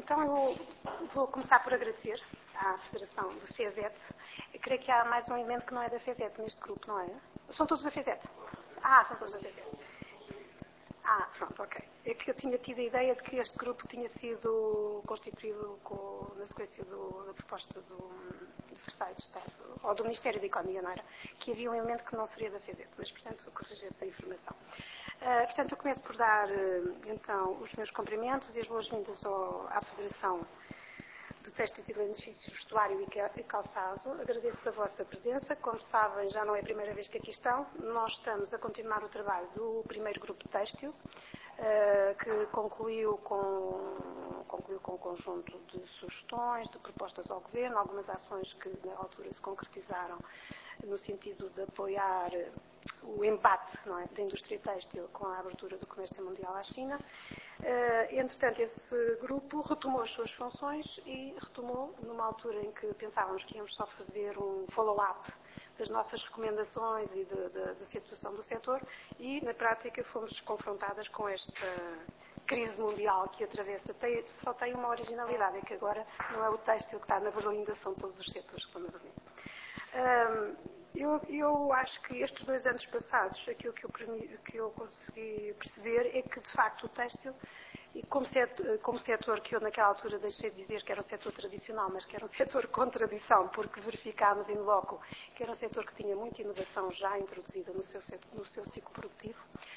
Então eu vou começar por agradecer à Federação do FESET. Eu creio que há mais um elemento que não é da FESET neste grupo, não é? São todos da FESET? São todos da FESET. Pronto, ok. É que eu tinha tido a ideia de que este grupo tinha sido constituído na sequência da proposta do Secretário de Estado, ou do Ministério da Economia, não era? Que havia um elemento que não seria da FESET, mas, portanto, eu corrigi essa informação. Portanto, eu começo por dar, então, os meus cumprimentos e as boas-vindas à Federação de Têxteis e Benefícios Vestuário e Calçado. Agradeço a vossa presença. Como sabem, já não é a primeira vez que aqui estão. Nós estamos a continuar o trabalho do primeiro grupo têxtil, que concluiu com um conjunto de sugestões, de propostas ao Governo, algumas ações que na altura se concretizaram no sentido de apoiar o embate, não é, da indústria têxtil com a abertura do comércio mundial à China. Entretanto, esse grupo retomou as suas funções e retomou numa altura em que pensávamos que íamos só fazer um follow-up das nossas recomendações e da situação do setor, e na prática fomos confrontadas com esta crise mundial que atravessa. Só tem uma originalidade, é que agora não é o têxtil que está na berlinda, são todos os setores que estão na berlinda. Eu acho que estes 2 anos passados, aquilo que eu consegui perceber é que, de facto, o têxtil, e como setor que eu naquela altura deixei de dizer que era um setor tradicional, mas que era um setor com tradição, porque verificámos in loco que era um setor que tinha muita inovação já introduzida no seu ciclo produtivo,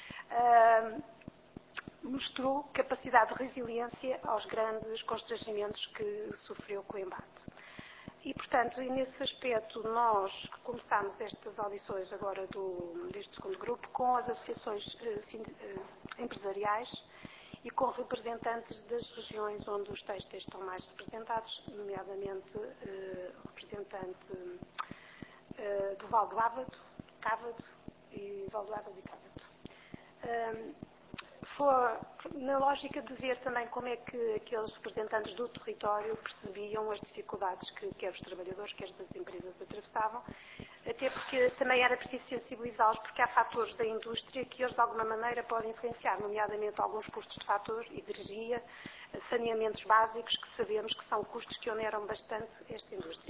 mostrou capacidade de resiliência aos grandes constrangimentos que sofreu com o embate. E, portanto, nesse aspecto, nós começámos estas audições agora deste segundo grupo com as associações empresariais e com representantes das regiões onde os têxteis estão mais representados, nomeadamente representante do Val do Ávado, Cávado e Val do Ávado e Cávado. Na lógica de ver também como é que aqueles representantes do território percebiam as dificuldades que quer os trabalhadores, quer as empresas atravessavam, até porque também era preciso sensibilizá-los, porque há fatores da indústria que eles de alguma maneira podem influenciar, nomeadamente alguns custos de fator, energia, saneamentos básicos, que sabemos que são custos que oneram bastante esta indústria.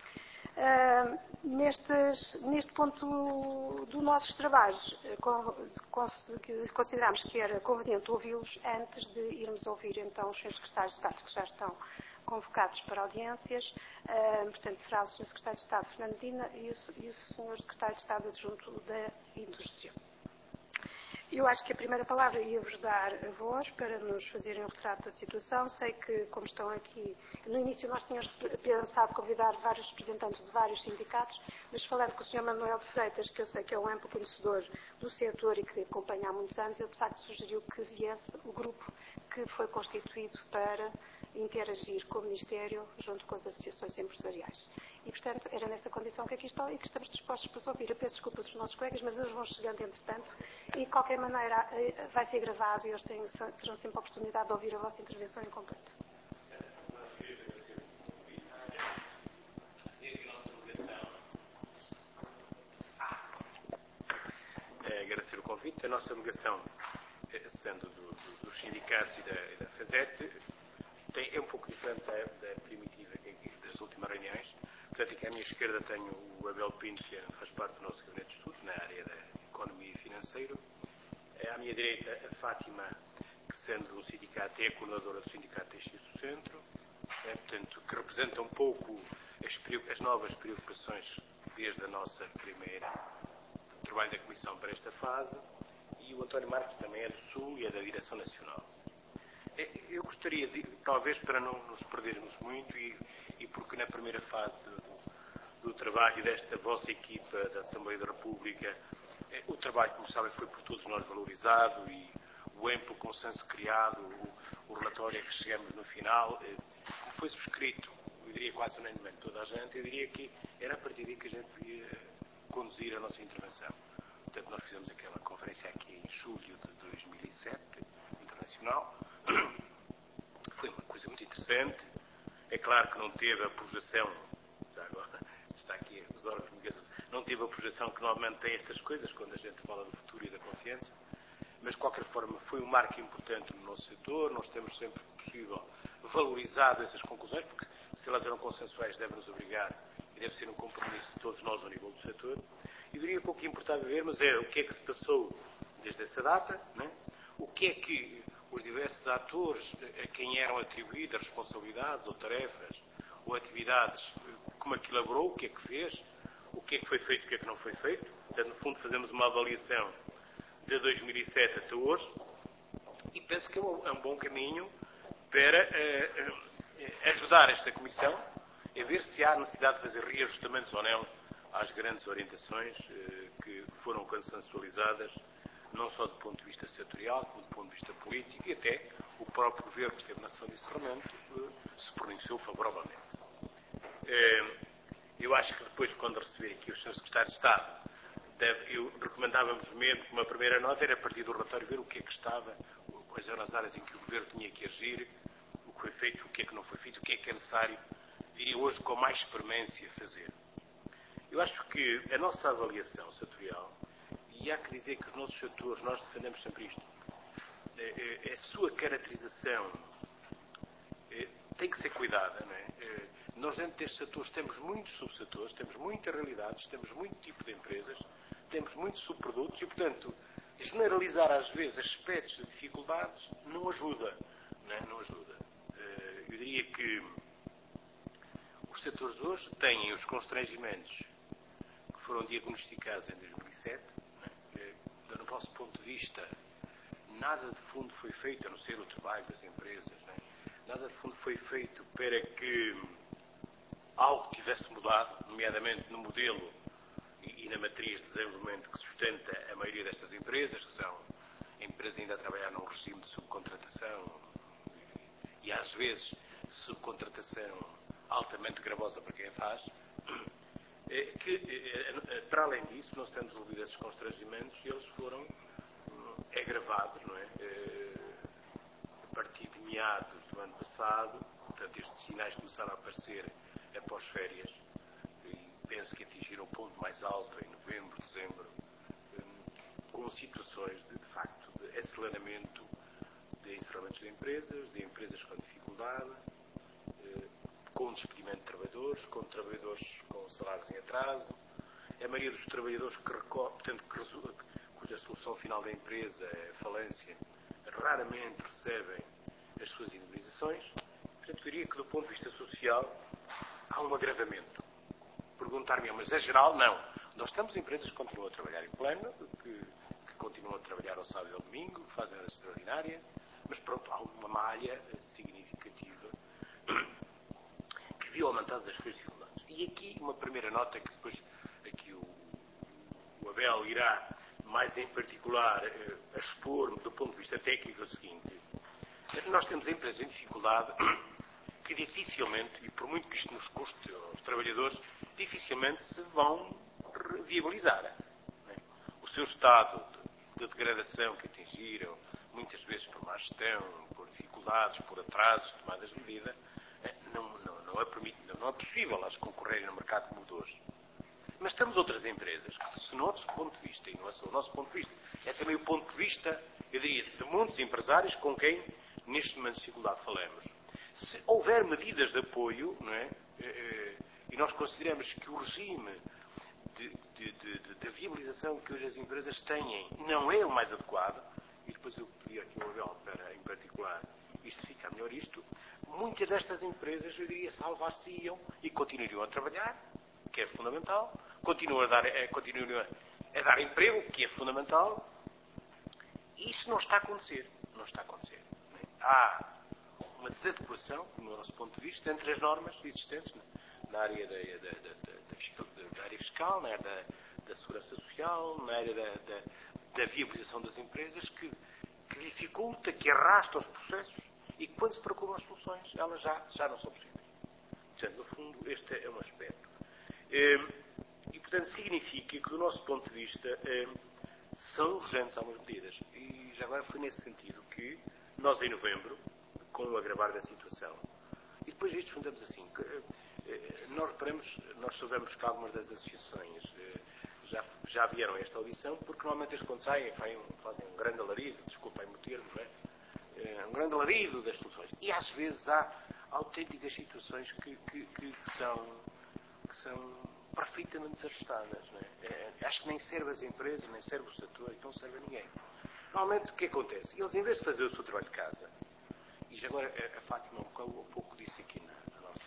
Neste ponto dos nossos trabalhos, consideramos que era conveniente ouvi-los antes de irmos ouvir então os senhores secretários de Estado que já estão convocados para audiências. Portanto, será o Sr. Secretário de Estado, Fernando Medina, e o Sr. Secretário de Estado Adjunto da Indústria. Eu acho que a primeira palavra ia-vos dar a voz para nos fazerem um retrato da situação. Sei que, como estão aqui, no início nós tínhamos pensado convidar vários representantes de vários sindicatos, mas falando com o Sr. Manuel de Freitas, que eu sei que é um amplo conhecedor do setor e que acompanha há muitos anos, ele de facto sugeriu que viesse o grupo que foi constituído para interagir com o Ministério junto com as associações empresariais. E, portanto, era nessa condição que aqui estão e que estamos dispostos para ouvir. Eu peço desculpas dos nossos colegas, mas eles vão chegando entretanto e, de qualquer maneira, vai ser gravado e eles terão sempre a oportunidade de ouvir a vossa intervenção em completo. Agradecer o convite. A nossa delegação, sendo dos sindicatos e da FESET, é um pouco diferente da primitiva das últimas reuniões. Portanto, aqui à minha esquerda tenho o Abel Pinto, que faz parte do nosso gabinete de estudo na área da economia e financeiro. À minha direita, a Fátima, que sendo um sindicato, é a coordenadora do Sindicato Têxtil do Centro, portanto, que representa um pouco as novas preocupações desde a nossa primeira trabalho da Comissão para esta fase. E o António Marques também é do Sul e é da Direção Nacional. Eu gostaria de, talvez para não nos perdermos muito, e porque na primeira fase do trabalho desta vossa equipa da Assembleia da República, o trabalho, como sabem, foi por todos nós valorizado e o amplo consenso criado, o relatório a que chegamos no final, como foi subscrito, eu diria quase unanimemente toda a gente, eu diria que era a partir daí que a gente podia conduzir a nossa intervenção. Portanto, nós fizemos aquela conferência aqui em julho de 2007, internacional. Foi uma coisa muito interessante. É claro que não teve a projeção, já agora está aqui os órgãos de comunicação, não teve a projeção que normalmente tem estas coisas, quando a gente fala do futuro e da confiança, mas de qualquer forma foi um marco importante no nosso setor. Nós temos sempre que possível valorizado essas conclusões, porque se elas eram consensuais deve nos obrigar e deve ser um compromisso de todos nós ao nível do setor. E diria que o que importava vermos é o que é que se passou desde essa data, né? O que é que os diversos atores a quem eram atribuídas responsabilidades ou tarefas ou atividades, como é que elaborou, o que é que fez, o que é que foi feito, o que é que não foi feito. Portanto, no fundo, fazemos uma avaliação de 2007 até hoje e penso que é um bom caminho para ajudar esta Comissão a ver se há necessidade de fazer reajustamentos ou não às grandes orientações que foram consensualizadas, não só do ponto de vista setorial, como do ponto de vista político, e até o próprio Governo que esteve na sessão de encerramento se pronunciou favoravelmente. Eu acho que depois, quando receber aqui os Sr. Secretários de Estado, recomendávamos mesmo que uma primeira nota era a partir do relatório ver o que é que estava, quais eram as áreas em que o Governo tinha que agir, o que foi feito, o que é que não foi feito, o que é necessário, diria hoje com mais premência, fazer. Eu acho que a nossa avaliação setorial, e há que dizer que os nossos setores, nós defendemos sempre isto, a sua caracterização tem que ser cuidada, não é? Nós dentro destes setores temos muitos subsetores, temos muitas realidades, temos muito tipo de empresas, temos muitos subprodutos e, portanto, generalizar às vezes aspectos de dificuldades não ajuda, não é? Não ajuda. Eu diria que os setores hoje têm os constrangimentos que foram diagnosticados em 2007. Do nosso ponto de vista, nada de fundo foi feito, a não ser o trabalho das empresas, não é? Nada de fundo foi feito para que algo tivesse mudado, nomeadamente no modelo e na matriz de desenvolvimento que sustenta a maioria destas empresas, que são empresas ainda a trabalhar num regime de subcontratação e às vezes subcontratação altamente gravosa para quem a faz, que para além disso, nós temos resolvido esses constrangimentos e eles foram agravados, não é? A partir de meados do ano passado, portanto estes sinais começaram a aparecer após férias e penso que atingiram o ponto mais alto em novembro, dezembro, com situações de facto de aceleramento de encerramentos de empresas com dificuldade, com despedimento de trabalhadores, com trabalhadores com salários em atraso, a maioria dos trabalhadores cuja solução final da empresa é a falência, raramente recebem as suas indemnizações. Portanto, eu diria que do ponto de vista social há um agravamento. Perguntar-me, mas é geral? Não. Nós temos empresas que continuam a trabalhar em pleno, que continuam a trabalhar ao sábado e ao domingo, que fazem a extraordinária, mas pronto, há uma malha significativa que viu aumentadas as suas dificuldades. E aqui uma primeira nota que depois aqui o Abel irá mais em particular a expor do ponto de vista técnico é o seguinte: nós temos empresas em dificuldade que dificilmente, e por muito que isto nos custe aos trabalhadores, dificilmente se vão viabilizar. Né? O seu estado de degradação que atingiram, muitas vezes por má gestão, por dificuldades, por atrasos, tomadas de medida, não é possível elas concorrerem no mercado como o de hoje. Mas temos outras empresas que, se no nosso ponto de vista, e não é só o nosso ponto de vista, é também o ponto de vista, eu diria, de muitos empresários com quem, neste momento de dificuldade, falamos. Se houver medidas de apoio, não é? E nós consideramos que o regime de viabilização que hoje as empresas têm não é o mais adequado, e depois eu pedi aqui ao Abel para, em particular, isto fica melhor muitas destas empresas, eu diria, salvar-se-iam e continuariam a trabalhar, que é fundamental, continuam a dar emprego, que é fundamental, e isso não está a acontecer. Não está a acontecer. Não é? Há uma desadequação, no nosso ponto de vista, entre as normas existentes na área da área fiscal, na área da segurança social, na área da viabilização das empresas, que dificulta, que arrasta os processos e que, quando se procuram as soluções, elas já não são possíveis. Portanto, no fundo, este é um aspecto. E, portanto, significa que, do nosso ponto de vista, são urgentes algumas medidas. E já agora foi nesse sentido que nós, em novembro, com o agravar da situação, e depois disto fundamos assim, nós soubemos que algumas das associações já vieram a esta audição, porque normalmente eles quando saem fazem um grande alarido, desculpem-me o termo, não é? um grande alarido das soluções. E às vezes há autênticas situações que são perfeitamente desajustadas. Não é? Acho que nem serve as empresas, nem serve o setor, e não serve a ninguém. Normalmente o que acontece? Eles, em vez de fazer o seu trabalho de casa, e já agora a Fátima um pouco disse aqui na nossa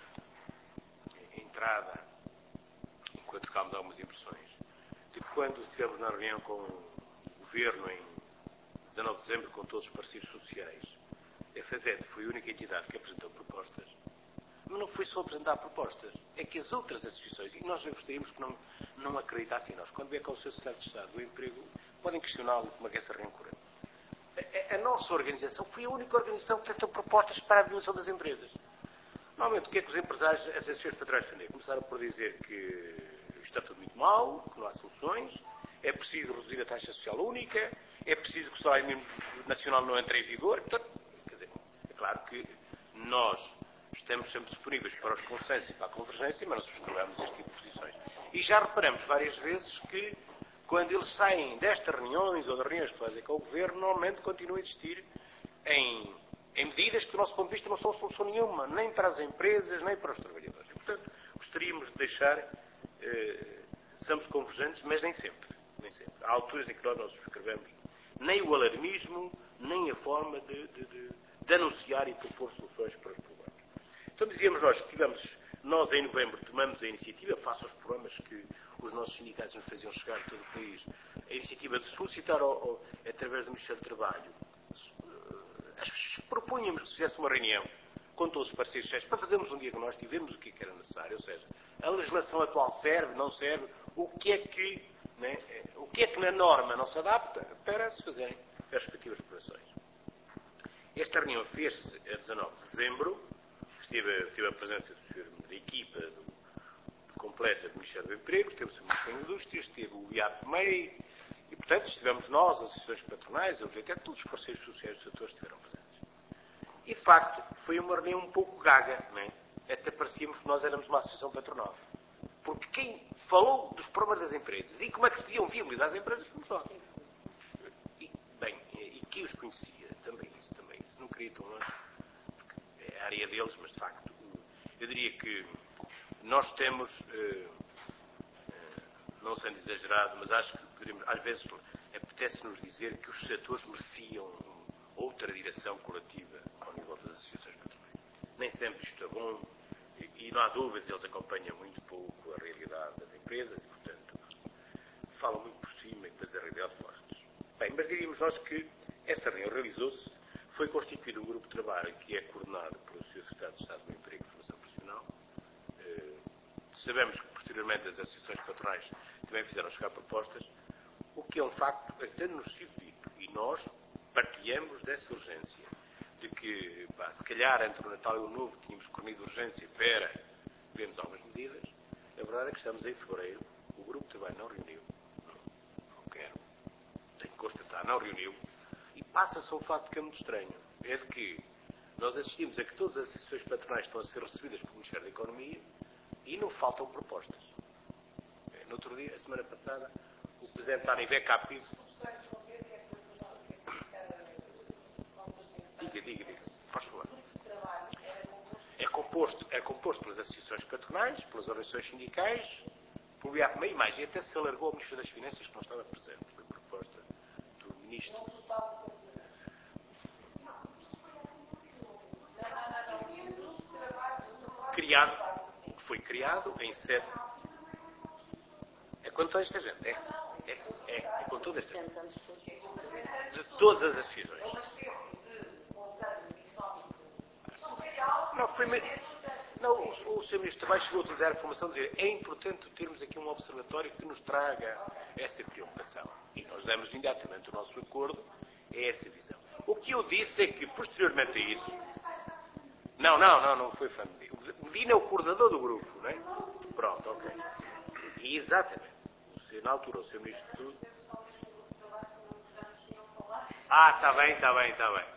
entrada, enquanto trocámos algumas impressões, de que quando estivemos na reunião com o Governo em 19 de dezembro, com todos os parceiros sociais, a FASET foi a única entidade que apresentou propostas. Mas não foi só apresentar propostas, é que as outras associações, e nós gostaríamos que não acreditassem em nós, quando vier com o seu Secretário de Estado do Emprego, podem questioná-lo como é que essa reunião correu. A nossa organização foi a única organização que tentou propostas para a diminuição das empresas. Normalmente, o que é que os empresários, as associações patronais defenderam? Começaram por dizer que está tudo muito mal, que não há soluções, é preciso reduzir a taxa social única, é preciso que o salário mínimo nacional não entre em vigor. Portanto, quer dizer, é claro que nós estamos sempre disponíveis para os consensos e para a convergência, mas não subscrevemos este tipo de posições. E já reparamos várias vezes que, quando eles saem destas reuniões ou das reuniões que fazem com o Governo, normalmente continuam a existir em medidas que, do nosso ponto de vista, não são solução nenhuma, nem para as empresas, nem para os trabalhadores. E, portanto, gostaríamos de deixar, somos convergentes, mas nem sempre. Nem sempre. Há alturas em que nós não subscrevemos nem o alarmismo, nem a forma de anunciar e propor soluções para os problemas. Então dizíamos nós que nós em novembro tomamos a iniciativa, face aos problemas que os nossos sindicatos nos faziam chegar a todo o país, a iniciativa de solicitar, através do Ministério do Trabalho, propunhamos que se fizesse uma reunião com todos os parceiros sociais para fazermos um diagnóstico e vermos o que era necessário, ou seja, a legislação atual serve, não serve, o que é que na norma não se adapta para se fazerem as respectivas operações. Esta reunião fez-se a 19 de dezembro, tive a presença da equipa completa do Ministério do Emprego, teve-se o Ministério da Indústria, esteve o IAP-MEI, e, portanto, estivemos nós, as associações patronais, a UGT, todos os parceiros sociais do setor estiveram presentes. E, de facto, foi uma reunião um pouco gaga, não é? Até parecíamos que nós éramos uma associação patronal. Porque quem falou dos problemas das empresas e como é que se deviam viabilizar as empresas fomos nós. E quem os conhecia, também isso. Não queria tão longe, porque é a área deles, mas, de facto, eu diria que nós temos, não sendo exagerado, mas acho que às vezes apetece-nos dizer que os setores mereciam outra direção coletiva ao nível das associações patronais. Nem sempre isto é bom e não há dúvidas, eles acompanham muito pouco a realidade das empresas e, portanto, falam muito por cima e depois a realidade foge-lhes. Bem, mas diríamos nós que essa reunião realizou-se, foi constituído um grupo de trabalho que é coordenado pelo Sr. Secretário de Estado do Emprego e Formação Profissional. Sabemos que, posteriormente, as associações patronais também fizeram chegar propostas, o que é um facto que tem-nos sido dito. E nós partilhamos dessa urgência, de que, se calhar, entre o Natal e o Novo, tínhamos corrido urgência para vermos algumas medidas. A verdade é que estamos em fevereiro, o grupo de trabalho não reuniu, não quero, tenho que constatar, não reuniu, e passa-se um fato que é muito estranho, é de que nós assistimos a que todas as associações patronais estão a ser recebidas pelo Ministério da Economia e não faltam propostas. No outro dia, a semana passada, o Presidente da ANIVEC CAPID... Diga, faz falar. É composto pelas associações patronais, pelas organizações sindicais, pelo IAPMEI e mais. E até se alargou ao Ministro das Finanças, que não estava presente. Foi proposta do Ministro. Foi criado em sede. É com toda esta gente. É com toda esta gente. De todas as associações. Não, o Sr. Ministro também chegou a utilizar a informação de dizer é importante termos aqui um observatório que nos traga essa preocupação. E nós demos imediatamente o nosso acordo a essa visão. O que eu disse é que, posteriormente a isso... Não foi Fernando Medina. Medina é o coordenador do grupo, não é? Pronto, ok. E exatamente. Na altura, o Sr. Ministro de tudo... Está bem.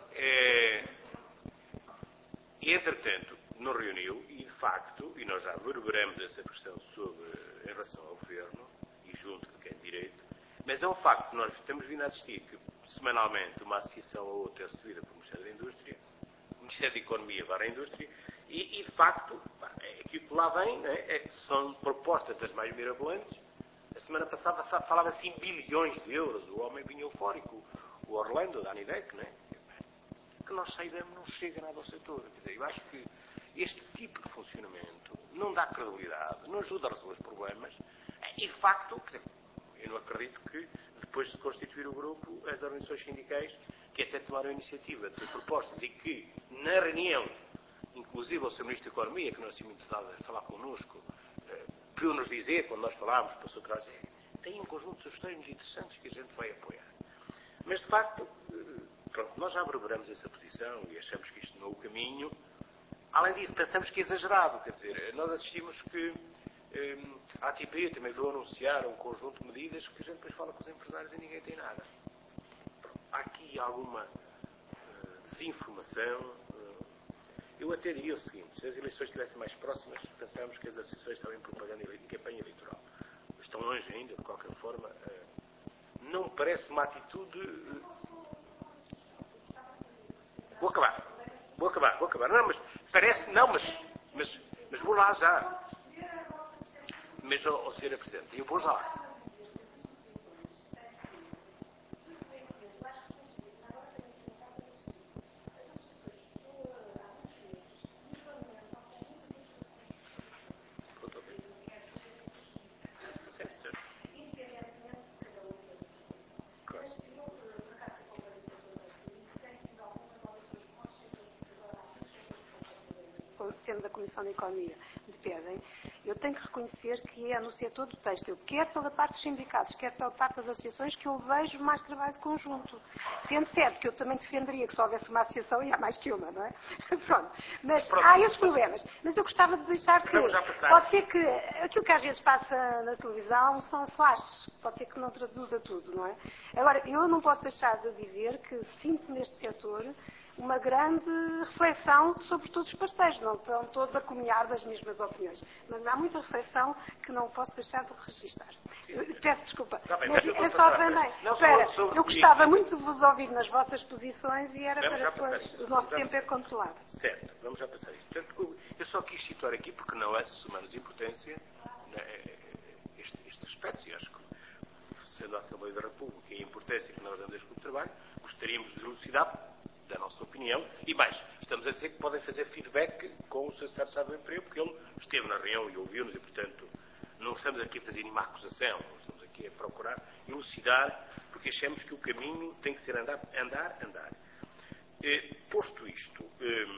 Entretanto, não reuniu e, de facto, e nós já verberamos essa questão em relação ao Governo e junto de quem de direito, Mas é um facto que nós temos vindo a assistir que, semanalmente, uma associação ou outra é recebida pelo Ministério da Indústria, o Ministério da Economia para a Indústria, e de facto, aquilo que lá vem são propostas das mais mirabolantes. A semana passada falava-se em bilhões de euros, o homem vinha eufórico, o Orlando, da Anidec, que nós saibamos não chega nada ao setor. Quer dizer, eu acho que este tipo de funcionamento não dá credibilidade, não ajuda a resolver os problemas, e de facto, quer dizer, eu não acredito que, depois de constituir o grupo, as organizações sindicais, que até tomaram a iniciativa de ter propostas e que, na reunião, inclusive o Sr. Ministro da Economia, que não é assim muito dado a falar connosco, para nos dizer, quando nós falámos para o seu trabalho, tem um conjunto de sugestões muito interessantes que a gente vai apoiar. Mas, de facto, pronto, nós já abreberamos essa posição e achamos que isto não é o caminho. Além disso, pensamos que é exagerado. Quer dizer, nós assistimos que a ATP também veio anunciar um conjunto de medidas que a gente depois fala com os empresários e ninguém tem nada. Pronto, há aqui alguma desinformação. Eu até diria o seguinte, se as eleições estivessem mais próximas, pensávamos que as associações estavam em propaganda e campanha eleitoral. Estão longe ainda, de qualquer forma. Não me parece uma atitude... Vou acabar. Não, mas parece... Não, mas vou lá já. Mas, Sra. Presidente, eu vou já lá. Sendo da Comissão de Economia, me pedem, eu tenho que reconhecer que é no setor do têxtil, quer pela parte dos sindicatos, quer pela parte das associações, que eu vejo mais trabalho de conjunto. Sendo certo que eu também defenderia que só houvesse uma associação e há mais que uma, não é? Pronto. Mas há esses problemas. Mas eu gostava de deixar que... Pode ser que aquilo que às vezes passa na televisão são flashes. Pode ser que não traduza tudo, não é? Agora, eu não posso deixar de dizer que sinto neste setor uma grande reflexão sobre todos os parceiros. Não estão todos a comunhar das mesmas opiniões. Mas há muita reflexão que não posso deixar de registrar. Peço desculpa. Mas é só também. Eu gostava muito de vos ouvir nas vossas posições e era para depois o nosso tempo é controlado. Certo, vamos já passar isto. Portanto, eu só quis situar aqui, porque não é de menos importância, estes aspectos, e acho que, sendo a Assembleia da República e a importância que nós damos a este grupo de trabalho, gostaríamos de elucidar da nossa opinião, e mais, estamos a dizer que podem fazer feedback com o Sr. Secretário de Estado do Emprego, porque ele esteve na reunião e ouviu-nos, e, portanto, não estamos aqui a fazer nenhuma acusação, estamos aqui a procurar elucidar, porque achamos que o caminho tem que ser andar. Posto isto,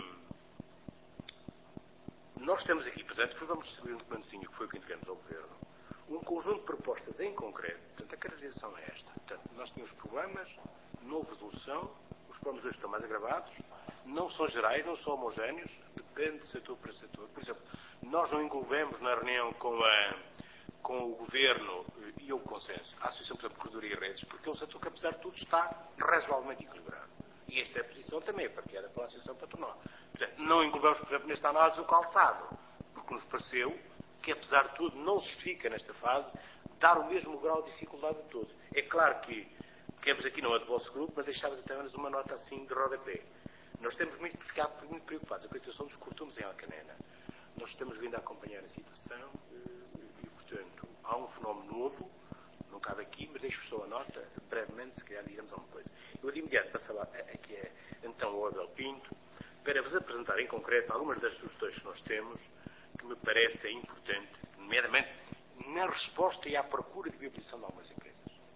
nós estamos aqui presentes, porque vamos distribuir um documentozinho que foi o que entregamos ao Governo, um conjunto de propostas em concreto. Portanto, a caracterização é esta. Portanto, nós tínhamos problemas, não houve resolução, os problemas hoje estão mais agravados, não são gerais, não são homogéneos, depende de setor para setor. Por exemplo, nós não envolvemos na reunião com o Governo e o consenso, a Associação, por exemplo, de Corredoria e Redes, porque é um setor que, apesar de tudo, está razoavelmente equilibrado. E esta posição também é partilhada pela Associação Patronal. Portanto, não envolvemos, por exemplo, nesta análise o calçado, porque nos pareceu que, apesar de tudo, não se justifica, nesta fase, dar o mesmo grau de dificuldade a todos. É claro que queremos aqui, não é do vosso grupo, mas deixámos até menos uma nota assim de rodapé. Nós temos muito que ficar muito preocupados com a situação dos cortumes em Alcanena. Nós estamos vindo a acompanhar a situação e, portanto, há um fenómeno novo, não cabe aqui, mas deixo só a nota, brevemente, se calhar digamos alguma coisa. Eu de imediato passava aqui então ao Abel Pinto, para vos apresentar em concreto algumas das sugestões que nós temos, que me parecem importantes, nomeadamente na resposta e à procura de viabilização de algumas empresas.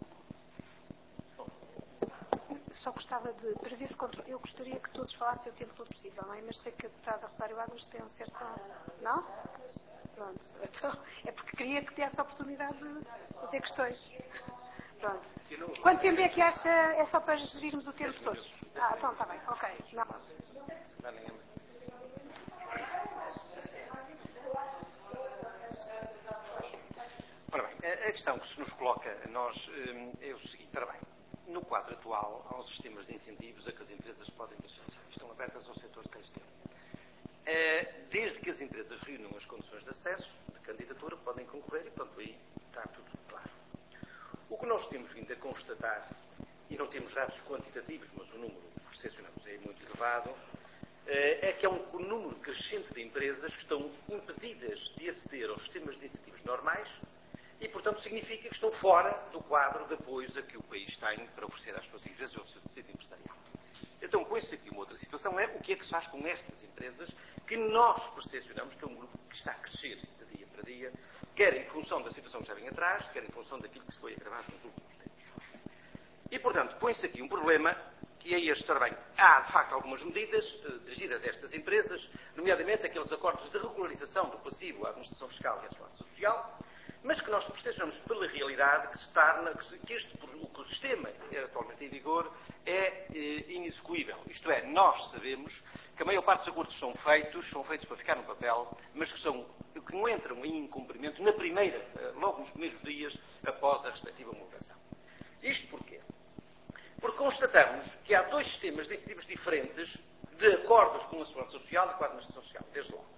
Só gostava de, para ver se eu gostaria que todos falassem o tempo todo possível, não é? Mas sei que a deputada Rosário Águas tem um certo... Não? Pronto. Então, é porque queria que tivesse a oportunidade de fazer questões. Pronto. Quanto tempo é que acha? É só para gerirmos o tempo todos? Então está bem. Ok. Não. Ora bem, a questão que se nos coloca a nós é o seguinte. Ora bem, no quadro atual, há os sistemas de incentivos a que as empresas podem deixar. Estão abertas ao setor têxtil. Desde que as empresas reúnam as condições de acesso, de candidatura, podem concorrer e, portanto, aí está tudo claro. O que nós temos vindo a constatar, e não temos dados quantitativos, mas o número que percepcionamos é muito elevado, é que há um número crescente de empresas que estão impedidas de aceder aos sistemas de incentivos normais e, portanto, significa que estão fora do quadro de apoios a que o país tem para oferecer às suas empresas ao seu tecido empresarial. Então, põe-se aqui uma outra situação, é o que é que se faz com estas empresas que nós percepcionamos que é um grupo que está a crescer de dia para dia, quer em função da situação que já vem atrás, quer em função daquilo que se foi agravado nos últimos tempos. E, portanto, põe-se aqui um problema que é este, ora bem, há, de facto, algumas medidas dirigidas a estas empresas, nomeadamente aqueles acordos de regularização do passivo à administração fiscal e à segurança social, mas que nós percebemos pela realidade que se torna, que o sistema atualmente em vigor é inexecuível. Isto é, nós sabemos que a maior parte dos acordos são feitos para ficar no papel, mas que não entram em incumprimento logo nos primeiros dias após a respectiva homologação. Isto porquê? Porque constatamos que há dois sistemas de incentivos diferentes de acordos com a segurança social e com a administração social, desde logo.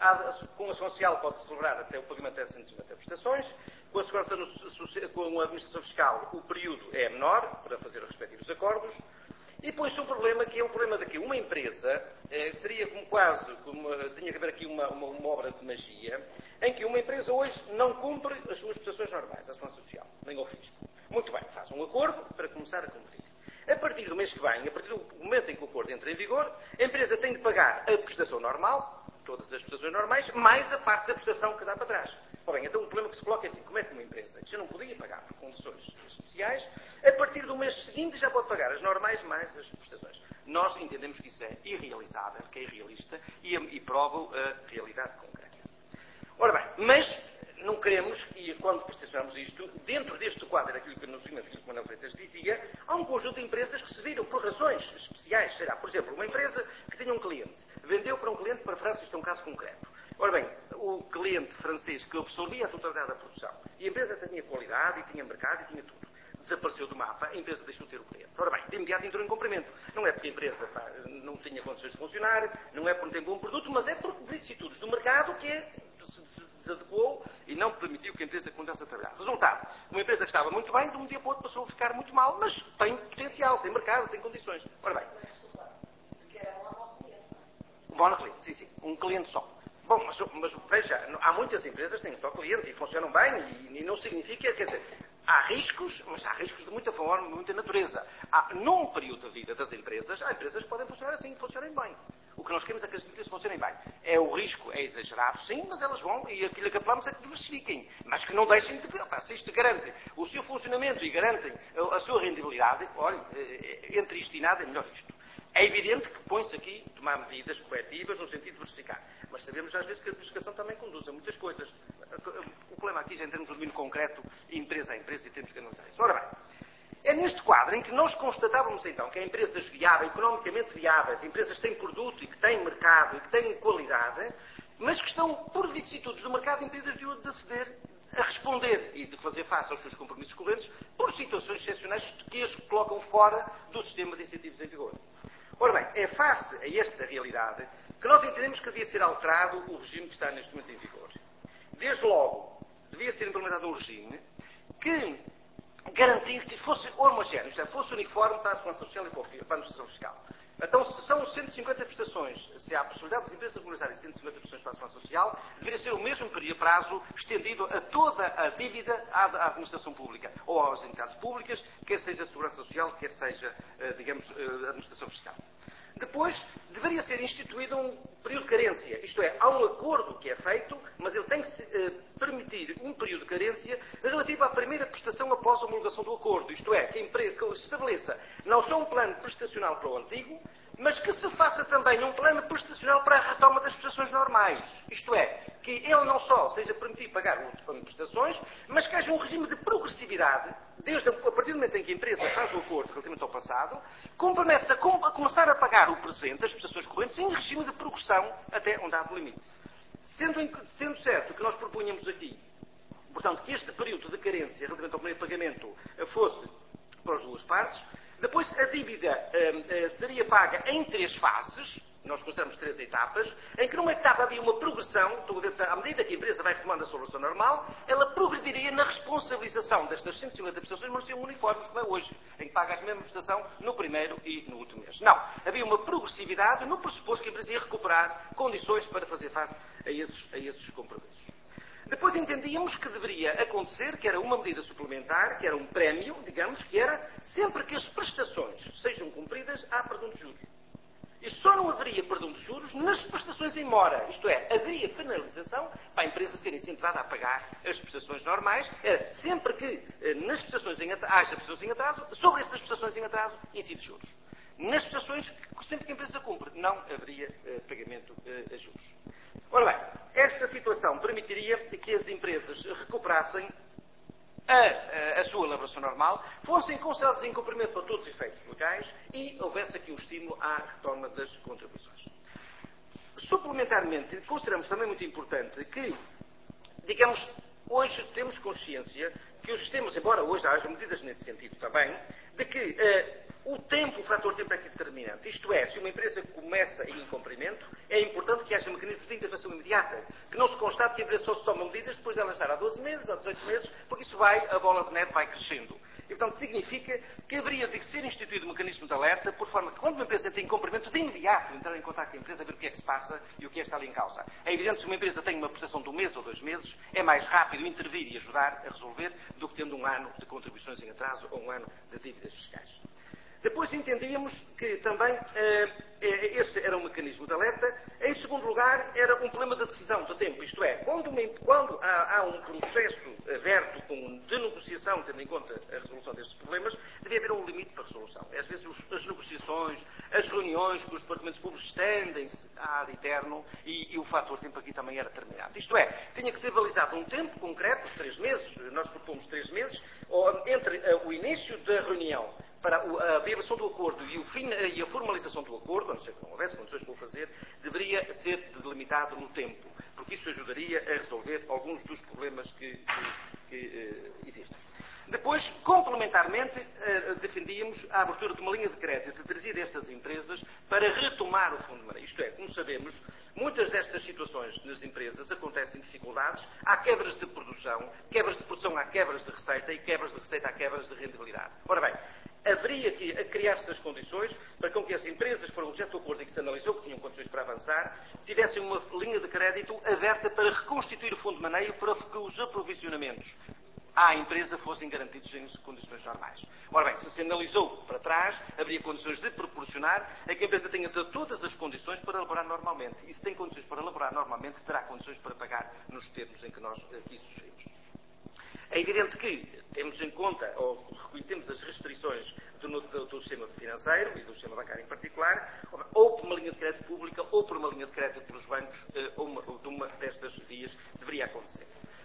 Com a segurança social pode-se celebrar até o pagamento de 150 prestações, com a administração fiscal o período é menor para fazer os respectivos acordos, e põe-se um problema que é o problema de que uma empresa seria tinha que haver aqui uma obra de magia, em que uma empresa hoje não cumpre as suas prestações normais à segurança social, nem ao fisco. Muito bem, faz um acordo para começar a cumprir. A partir do mês que vem, a partir do momento em que o acordo entra em vigor, a empresa tem de pagar a prestação normal, todas as prestações normais, mais a parte da prestação que dá para trás. Bem, então o problema que se coloca é assim, como é que uma empresa que já não podia pagar por condições especiais, a partir do mês seguinte já pode pagar as normais mais as prestações. Nós entendemos que isso é irrealizável, que é irrealista e prova a realidade concreta. Ora bem, mas não queremos, e quando percepcionamos isto, dentro deste quadro, daquilo que o Manuel Freitas dizia, há um conjunto de empresas que se viram por razões especiais. Será, por exemplo, uma empresa que tinha um cliente, vendeu para um cliente para a França, isto é um caso concreto. Ora bem, o cliente francês que absorvia a totalidade da produção, e a empresa tinha qualidade, e tinha mercado, e tinha tudo, desapareceu do mapa, a empresa deixou de ter o cliente. Ora bem, de imediato entrou em cumprimento. Não é porque a empresa não tinha condições de funcionar, não é porque não tem bom produto, mas é por vicissitudes do mercado que se desadequou e não permitiu que a empresa continuasse a trabalhar. Resultado, uma empresa que estava muito bem, de um dia para o outro passou a ficar muito mal, mas tem potencial, tem mercado, tem condições. Ora bem. Um monocliente, sim, um cliente só. Bom, mas veja, há muitas empresas que têm só cliente e funcionam bem e não significa, quer dizer, há riscos, mas há riscos de muita forma, de muita natureza. Num período de vida das empresas, há empresas que podem funcionar assim, que funcionem bem. O que nós queremos é que as empresas funcionem bem. O risco é exagerado, sim, mas elas vão, e aquilo que apelamos é que diversifiquem, mas que não deixem de... Se isto garante o seu funcionamento e garantem a sua rendibilidade, olha, entre isto e nada é melhor isto. É evidente que põe-se aqui tomar medidas corretivas no sentido de diversificar. Mas sabemos às vezes que a diversificação também conduz a muitas coisas. O problema aqui já em termos de domínio concreto, empresa a empresa, e temos que analisar isso. Ora bem, é neste quadro em que nós constatávamos então que há empresas viáveis, economicamente viáveis, empresas que têm produto e que têm mercado e que têm qualidade, mas que estão, por vicissitudes do mercado, impedidas de aceder a responder e de fazer face aos seus compromissos correntes por situações excepcionais que as colocam fora do sistema de incentivos em vigor. Ora bem, é face a esta realidade que nós entendemos que devia ser alterado o regime que está neste momento em vigor. Desde logo, devia ser implementado um regime que garantisse que fosse homogéneo, isto é, fosse uniforme para a segurança social e para a administração fiscal. Então, se são 150 prestações, se há a possibilidade das empresas regularizarem 150 prestações para a segurança social, deveria ser o mesmo prazo estendido a toda a dívida à administração pública, ou às entidades públicas, quer seja a segurança social, quer seja, digamos, a administração fiscal. Depois, deveria ser instituído um período de carência, isto é, há um acordo que é feito, mas ele tem que permitir um período de carência relativo à primeira prestação após a homologação do acordo, isto é, que se estabeleça não só um plano prestacional para o antigo, mas que se faça também um plano prestacional para a retoma das prestações normais, isto é, que ele não só seja permitido pagar o plano de prestações, mas que haja um regime de progressividade, a partir do momento em que a empresa faz o acordo relativamente ao passado, compromete-se a começar a pagar o presente, as prestações correntes, em regime de progressão até um dado limite. Sendo certo que nós propunhamos aqui, portanto, que este período de carência relativamente ao primeiro pagamento fosse para as duas partes, depois a dívida seria paga em 3 fases, nós consideramos 3 etapas, em que numa etapa havia uma progressão, à medida que a empresa vai retomando a sua relação normal, ela progrediria na responsabilização destas 150 prestações, mas não seriam uniformes como é hoje, em que paga a mesma prestação no primeiro e no último mês. Não. Havia uma progressividade no pressuposto que a empresa ia recuperar condições para fazer face a esses compromissos. Depois entendíamos que deveria acontecer, que era uma medida suplementar, que era um prémio, digamos, que era sempre que as prestações sejam cumpridas, há perdão de juros. E só não haveria perdão de juros nas prestações em mora. Isto é, haveria penalização para a empresa ser incentivada a pagar as prestações normais. Era sempre que nas prestações haja prestações em atraso, sobre essas prestações em atraso, incide juros. Nas prestações, sempre que a empresa cumpre, não haveria pagamento a juros. Ora bem, esta situação permitiria que as empresas recuperassem a sua elaboração normal, fossem consideradas em cumprimento para todos os efeitos legais e houvesse aqui um estímulo à retoma das contribuições. Suplementarmente, consideramos também muito importante que, digamos, hoje temos consciência que os sistemas, embora hoje haja medidas nesse sentido também, de que o fator tempo é aqui determinante. Isto é, se uma empresa começa em incumprimento, é importante que haja mecanismos de intervenção imediata, que não se constate que a empresa só se toma medidas depois de ela estar há 12 meses, há 18 meses, porque isso a bola de neve vai crescendo. E, portanto, significa que haveria de ser instituído um mecanismo de alerta, por forma que, quando uma empresa tem incumprimentos, de imediato entrar em contato com a empresa, ver o que é que se passa e o que é que está ali em causa. É evidente que se uma empresa tem uma prestação de 1 mês ou 2 meses, é mais rápido intervir e ajudar a resolver do que tendo 1 ano de contribuições em atraso ou 1 ano de dívidas fiscais. Depois entendíamos que também esse era um mecanismo de alerta. Em segundo lugar, era um problema de decisão de tempo. Isto é, quando há um processo aberto de negociação, tendo em conta a resolução destes problemas, devia haver um limite para a resolução. Às vezes as negociações, as reuniões com os departamentos públicos estendem-se ad eterno e o fator tempo aqui também era determinante. Isto é, tinha que ser balizado um tempo concreto, 3 meses, nós propomos 3 meses, entre o início da reunião para a violação do acordo e a formalização do acordo, a não ser que não houvesse condições para o fazer, deveria ser delimitado no tempo, porque isso ajudaria a resolver alguns dos problemas que existem. Depois, complementarmente, defendíamos a abertura de uma linha de crédito trazida destas empresas para retomar o fundo de maneio. Isto é, como sabemos, muitas destas situações nas empresas acontecem dificuldades, há quebras de produção há quebras de receita e quebras de receita há quebras de rentabilidade. Ora bem, haveria que criar-se as condições para que as empresas que foram objeto do acordo e que se analisou que tinham condições para avançar, tivessem uma linha de crédito aberta para reconstituir o fundo de maneio para que os aprovisionamentos à empresa fossem garantidos em condições normais. Ora bem, se analisou para trás, haveria condições de proporcionar a que a empresa tenha todas as condições para elaborar normalmente. E se tem condições para elaborar normalmente, terá condições para pagar nos termos em que nós aqui sugerimos. É evidente que temos em conta, ou reconhecemos as restrições do sistema financeiro e do sistema bancário em particular, ou por uma linha de crédito pública, ou por uma linha de crédito pelos bancos, ou de uma destas vias deveria acontecer.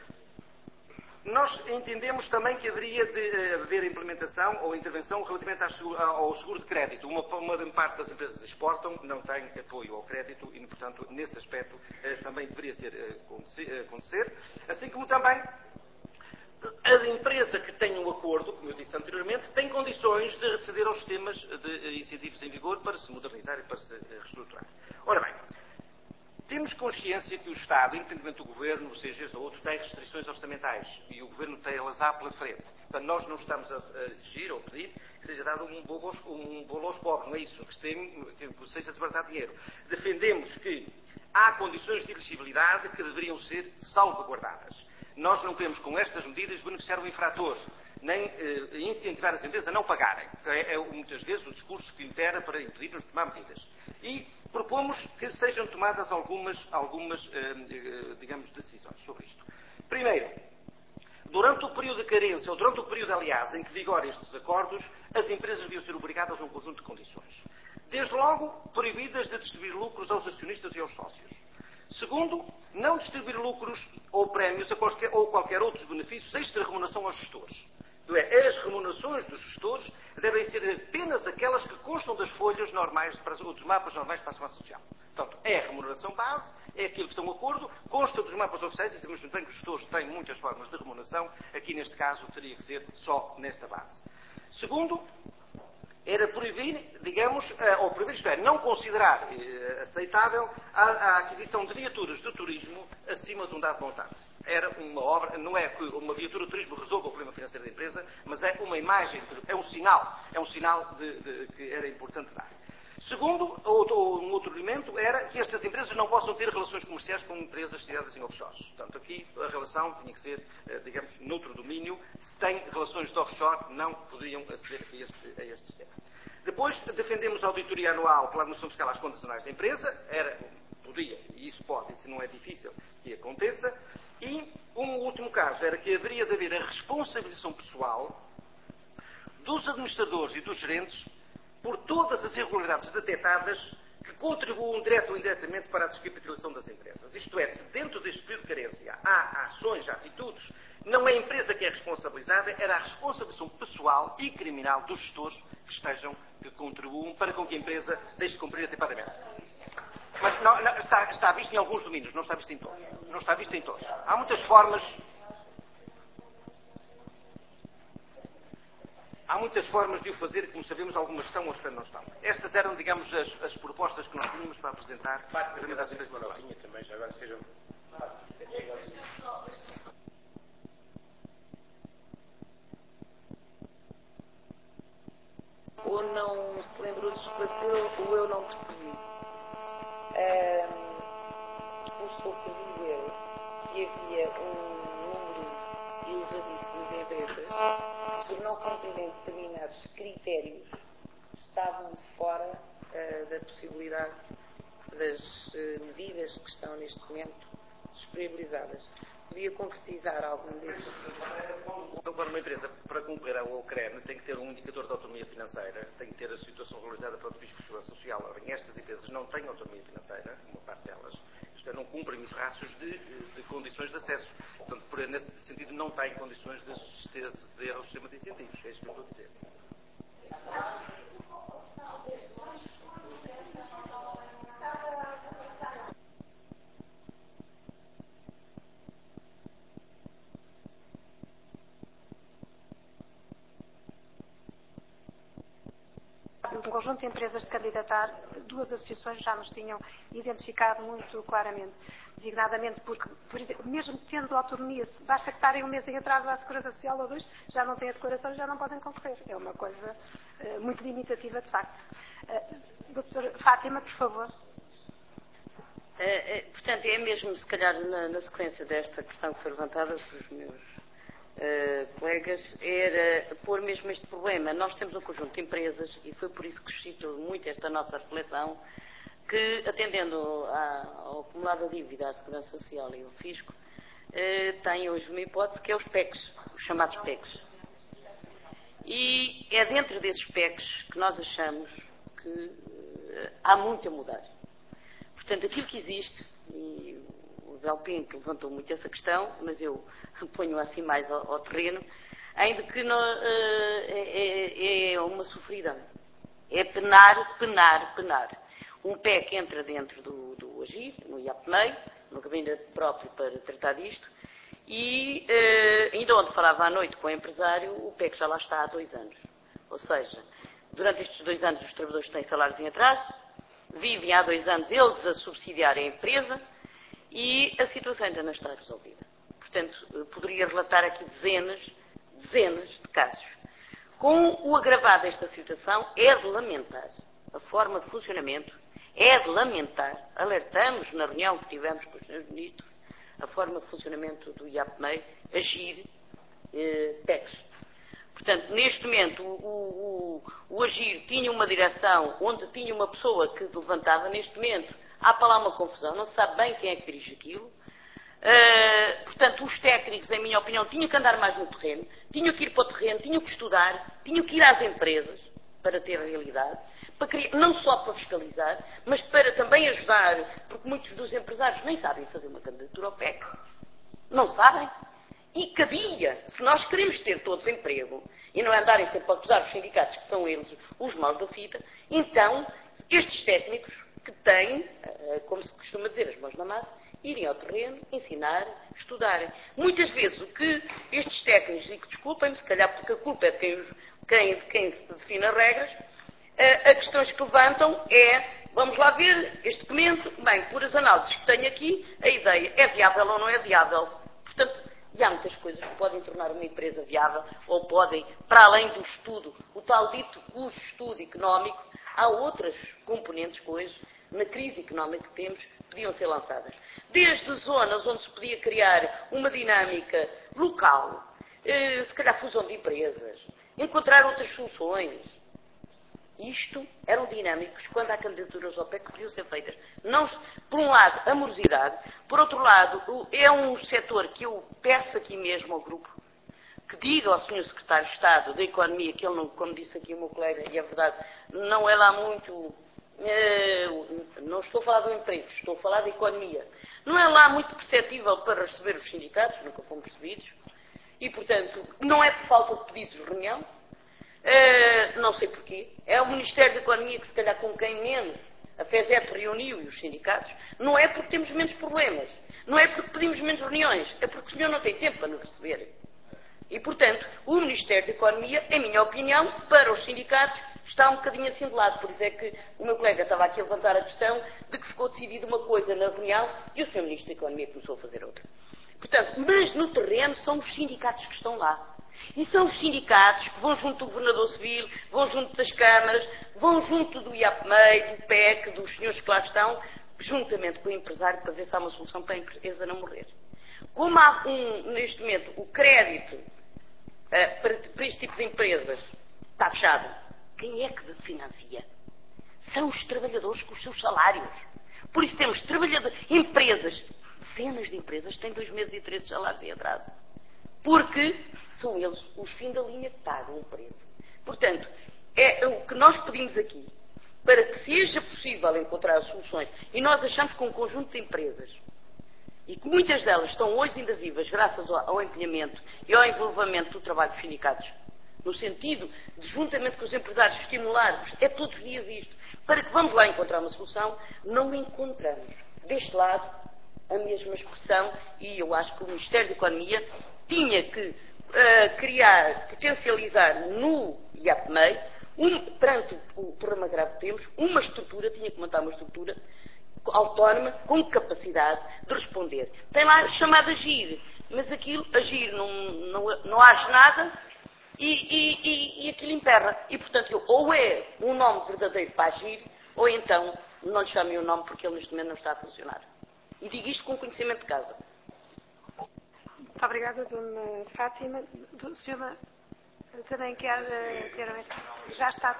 Nós entendemos também que haveria de haver implementação ou intervenção relativamente ao seguro de crédito. Uma parte das empresas exportam, não tem apoio ao crédito e, portanto, nesse aspecto também deveria acontecer. Assim como também a empresa que tem um acordo, como eu disse anteriormente, tem condições de aceder aos sistemas de incentivos em vigor para se modernizar e para se reestruturar. Ora bem, temos consciência que o Estado, independentemente do Governo, seja este ou outro, tem restrições orçamentais e o Governo tem elas à pela frente. Portanto, nós não estamos a exigir ou pedir que seja dado um bolo aos pobres, não é isso, que seja desbaratar dinheiro. Defendemos que há condições de elegibilidade que deveriam ser salvaguardadas. Nós não queremos, com estas medidas, beneficiar o infrator, nem incentivar as empresas a não pagarem. É muitas vezes o discurso que impera para impedir-nos de tomar medidas. E propomos que sejam tomadas algumas digamos, decisões sobre isto. Primeiro, durante o período de carência, ou durante o período, aliás, em que vigorem estes acordos, as empresas deviam ser obrigadas a um conjunto de condições. Desde logo, proibidas de distribuir lucros aos acionistas e aos sócios. Segundo, não distribuir lucros ou prémios ou qualquer outros benefícios extra remuneração aos gestores. Isto é, as remunerações dos gestores devem ser apenas aquelas que constam das folhas normais, ou dos mapas normais para a segurança social. Portanto, é a remuneração base, é aquilo que está em acordo, consta dos mapas oficiais, e sabemos muito bem que os gestores têm muitas formas de remuneração, aqui neste caso teria que ser só nesta base. Segundo, Era proibir, digamos, ou proibir, isto é, não considerar aceitável a aquisição de viaturas de turismo acima de um dado montante. Era uma obra, não é que uma viatura de turismo resolva o problema financeiro da empresa, mas é uma imagem, é um sinal que era importante dar. Segundo, um outro elemento era que estas empresas não possam ter relações comerciais com empresas sediadas em offshores. Portanto, aqui a relação tinha que ser, digamos, noutro domínio. Se tem relações de offshore, não poderiam aceder a este sistema. Depois, defendemos a auditoria anual pela administração fiscal às contas anuais da empresa. Podia, e isso pode, isso não é difícil que aconteça. E um último caso era que haveria de haver a responsabilização pessoal dos administradores e dos gerentes por todas as irregularidades detectadas que contribuam direto ou indiretamente para a descapitalização das empresas. Isto é, se dentro deste período de carência há ações, há atitudes, não é a empresa que é responsabilizada, era a responsabilização pessoal e criminal dos gestores que contribuam para com que a empresa deixe de cumprir adequadamente. Mas está visto em alguns domínios, não está visto em todos. Não está visto em todos. Há muitas formas. Há muitas formas de o fazer, como sabemos, algumas estão, outras não estão. Estas eram, digamos, as propostas que nós tínhamos para apresentar. Uma notinha também, já agora sejam... Ou não se lembrou de esclarecer, ou eu não percebi. Começou por dizer que havia um número elevadíssimo de empresas por não cumprirem determinados critérios, estavam de fora da possibilidade das medidas que estão neste momento disponibilizadas. Podia concretizar algum desses? Então, quando uma empresa, para concorrer ao CREN, tem que ter um indicador de autonomia financeira, tem que ter a situação regularizada para o fisco de segurança social. Ora, estas empresas não têm autonomia financeira, uma parte delas, isto é, não cumprem os rastros de condições de acesso. Portanto, nesse sentido, não têm condições de aceder ao sistema de incentivos. É isso que eu estou a dizer. Um conjunto de empresas de candidatar, duas associações já nos tinham identificado muito claramente, designadamente porque, por exemplo, mesmo tendo autonomia, basta que estarem um mês em atraso à Segurança Social ou dois, já não têm a declaração e já não podem concorrer. É uma coisa muito limitativa, de facto. Doutora Fátima, por favor. Portanto, é mesmo, se calhar, na sequência desta questão que foi levantada pelos meus colegas, era pôr mesmo este problema. Nós temos um conjunto de empresas, e foi por isso que suscitou muito esta nossa reflexão, que, atendendo ao acumulado de dívida à Segurança Social e ao Fisco, têm hoje uma hipótese que é os PECs, os chamados PECs. E é dentro desses PECs que nós achamos que há muito a mudar. Portanto, aquilo que existe, e o Belpinto levantou muito essa questão, mas eu ponho assim mais ao terreno, ainda que é uma sofridão. É penar. Um PEC entra dentro do AGIR, no IAPMEI, no gabinete próprio para tratar disto, e ainda ontem falava à noite com o empresário, o PEC já lá está há 2 anos. Ou seja, durante estes 2 anos os trabalhadores têm salários em atraso, vivem há 2 anos eles a subsidiar a empresa e a situação ainda não está resolvida. Portanto, poderia relatar aqui dezenas de casos. Com o agravado desta situação, é de lamentar a forma de funcionamento, é de lamentar, alertamos na reunião que tivemos com os senhores ministros, a forma de funcionamento do IAPMEI, AGIR, PECs. Portanto, neste momento, o AGIR tinha uma direção onde tinha uma pessoa que levantava. Neste momento, há para lá uma confusão, não se sabe bem quem é que dirige aquilo. Portanto, os técnicos, em minha opinião, tinham que andar mais no terreno, tinham que ir para o terreno, tinham que estudar, tinham que ir às empresas para ter a realidade, não só para fiscalizar, mas para também ajudar, porque muitos dos empresários nem sabem fazer uma candidatura ao PEC. Não sabem. E cabia, se nós queremos ter todos emprego, e não andarem sempre a acusar os sindicatos, que são eles os maus da fita, então, estes técnicos que têm, como se costuma dizer, as mãos na massa, irem ao terreno, ensinar, estudarem. Muitas vezes o que estes técnicos, e que desculpem-me, se calhar porque a culpa é de quem quem define as regras, as questões que levantam é, vamos lá ver este documento, bem, por as análises que tenho aqui, a ideia é viável ou não é viável. Portanto, e há muitas coisas que podem tornar uma empresa viável, ou podem, para além do estudo, o tal dito custo estudo económico, há outras componentes que hoje, na crise económica que temos, podiam ser lançadas. Desde zonas onde se podia criar uma dinâmica local, se calhar fusão de empresas, encontrar outras soluções. Isto eram dinâmicos quando há candidaturas ao PEC que podiam ser feitas. Não, por um lado, a morosidade, por outro lado, é um setor que eu peço aqui mesmo ao grupo, que diga ao Sr. Secretário de Estado da Economia, que ele não, como disse aqui o meu colega, e é verdade, não é lá muito, não estou a falar do emprego, estou a falar da economia, não é lá muito perceptível para receber os sindicatos, nunca fomos recebidos, e, portanto, não é por falta de pedidos de reunião, não sei porquê, é o Ministério da Economia que se calhar com quem menos a FESET reuniu e os sindicatos, não é porque temos menos problemas, não é porque pedimos menos reuniões, é porque o senhor não tem tempo para nos receber. E, portanto, o Ministério da Economia, em minha opinião, para os sindicatos, está um bocadinho assim de lado. Por isso é que o meu colega estava aqui a levantar a questão de que ficou decidida uma coisa na reunião e o Sr. Ministro da Economia começou a fazer outra. Portanto, mas no terreno são os sindicatos que estão lá. E são os sindicatos que vão junto do Governador Civil, vão junto das câmaras, vão junto do IAPMEI, do PEC, dos senhores que lá estão, juntamente com o empresário, para ver se há uma solução para a empresa não morrer. Como há neste momento o crédito para este tipo de empresas está fechado, quem é que financia? São os trabalhadores com os seus salários. Por isso temos empresas, dezenas de empresas, que têm 2 meses e 13 salários em atraso. Porque são eles os fim da linha que pagam o preço. Portanto, é o que nós pedimos aqui, para que seja possível encontrar soluções, e nós achamos que um conjunto de empresas, e que muitas delas estão hoje ainda vivas graças ao empenhamento e ao envolvimento do trabalho dos sindicatos, no sentido de, juntamente com os empresários, estimularmos, é todos os dias isto, para que vamos lá encontrar uma solução, não encontramos deste lado a mesma expressão, e eu acho que o Ministério da Economia tinha que criar, potencializar no IAPMEI, perante o problema grave que temos, uma estrutura, tinha que montar uma estrutura autónoma, com capacidade de responder. Tem lá chamado Agir, mas aquilo, Agir, não age nada e aquilo emperra. E, portanto, ou é um nome verdadeiro para Agir, ou então não lhe chamem o nome porque ele neste momento não está a funcionar. E digo isto com conhecimento de causa. Muito obrigada, Dona Fátima. Senhora, também quer já está.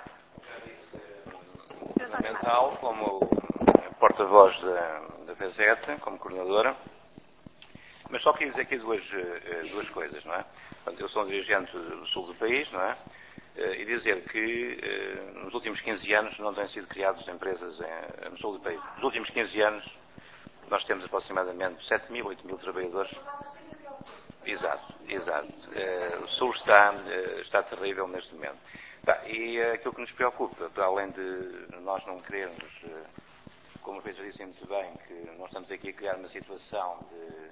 Fundamental, como porta-voz da FESET, como coordenadora, mas só queria dizer aqui duas coisas, não é? Portanto, eu sou um dirigente do sul do país, não é? E dizer que nos últimos 15 anos não têm sido criadas empresas no sul do país. Nos últimos 15 anos nós temos aproximadamente 7.000, 8.000 trabalhadores. Exato. O sul está terrível neste momento. E aquilo que nos preocupa, para além de nós não querermos, como a Pedro disse muito bem, que nós estamos aqui a criar uma situação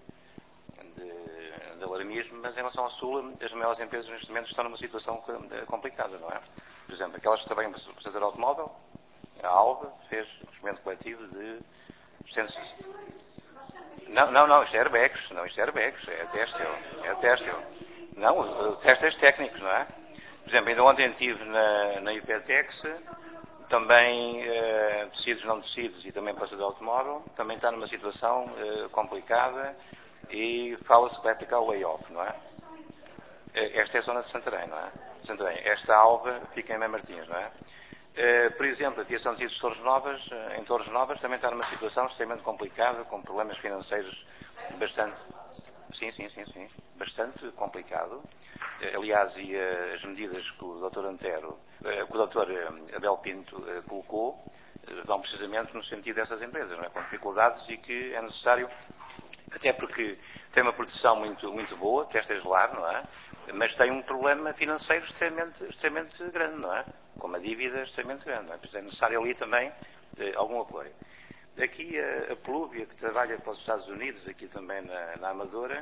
de alarmismo, mas em relação ao sul, as maiores empresas neste momento estão numa situação complicada, não é? Por exemplo, aquelas que trabalham para o setor automóvel, a Alva fez um investimento coletivo de... Não, isto é airbags, é têxtil. Não, testes técnicos, não é? Por exemplo, ainda ontem estive na IPTEX, também tecidos não tecidos e também para o setor automóvel, também está numa situação complicada e fala-se que vai aplicar o layoff, não é? Esta é a zona de Santarém, não é? Esta Alva fica em Mãe Martins, não é? Por exemplo, a criação de tecidos em Torres Novas também está numa situação extremamente complicada, com problemas financeiros bastante... Sim, bastante complicado. Aliás, e as medidas que o Dr. Antero, que o Dr. Abel Pinto colocou, vão precisamente no sentido dessas empresas, não é? Com dificuldades e que é necessário, até porque tem uma produção muito boa, quer esteja lá, não é? Mas tem um problema financeiro extremamente grande, não é? Com uma dívida extremamente grande, não é? Por isso é necessário ali também algum apoio. Aqui a Pelúvia, que trabalha para os Estados Unidos, aqui também na Amadora,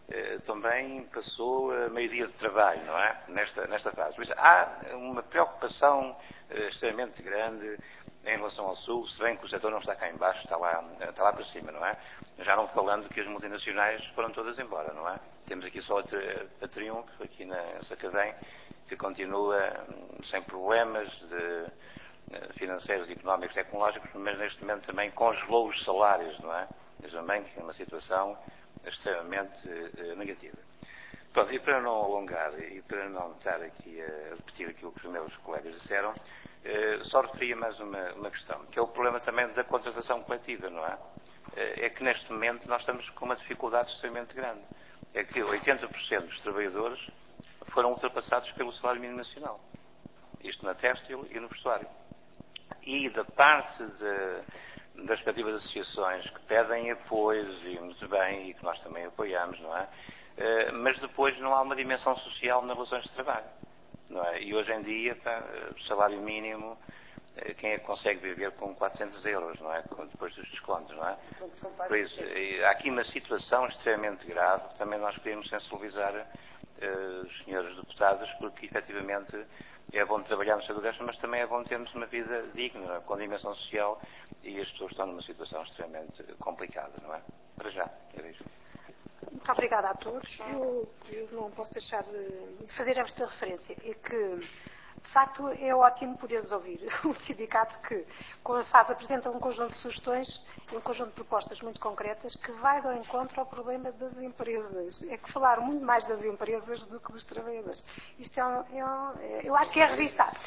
também passou a meio-dia de trabalho, não é? Nesta fase. Por isso, há uma preocupação extremamente grande em relação ao Sul, se bem que o setor não está cá em baixo, está lá para cima, não é? Já não falando que as multinacionais foram todas embora, não é? Temos aqui só a Triunfo, aqui na Sacavém, que continua sem problemas financeiros, económicos, tecnológicos, mas neste momento também congelou os salários, não é? Também que é uma situação extremamente negativa. Pronto, e para não alongar e para não estar aqui a repetir aquilo que os meus colegas disseram, só referia mais uma questão, que é o problema também da contratação coletiva, não é? É que neste momento nós estamos com uma dificuldade extremamente grande. É que 80% dos trabalhadores foram ultrapassados pelo salário mínimo nacional. Isto na têxtil e no vestuário. E da parte das respectivas associações que pedem apoios, e muito bem, e que nós também apoiamos, não é? Mas depois não há uma dimensão social nas relações de trabalho, não é? E hoje em dia, o salário mínimo, quem é que consegue viver com 400 euros, não é? Depois dos descontos, não é? Por isso, há aqui uma situação extremamente grave, que também nós queremos sensibilizar os senhores deputados, porque efetivamente é bom trabalhar no setor desta, mas também é bom termos uma vida digna, com dimensão social, e as pessoas estão numa situação extremamente complicada, não é? Para já, era isso. Muito obrigada a todos. Eu não posso deixar de fazer esta referência. É que, de facto, é ótimo poderes ouvir um sindicato que apresenta um conjunto de sugestões e um conjunto de propostas muito concretas que vai ao encontro ao problema das empresas. É que falar muito mais das empresas do que dos trabalhadores. Isto eu acho que é registado.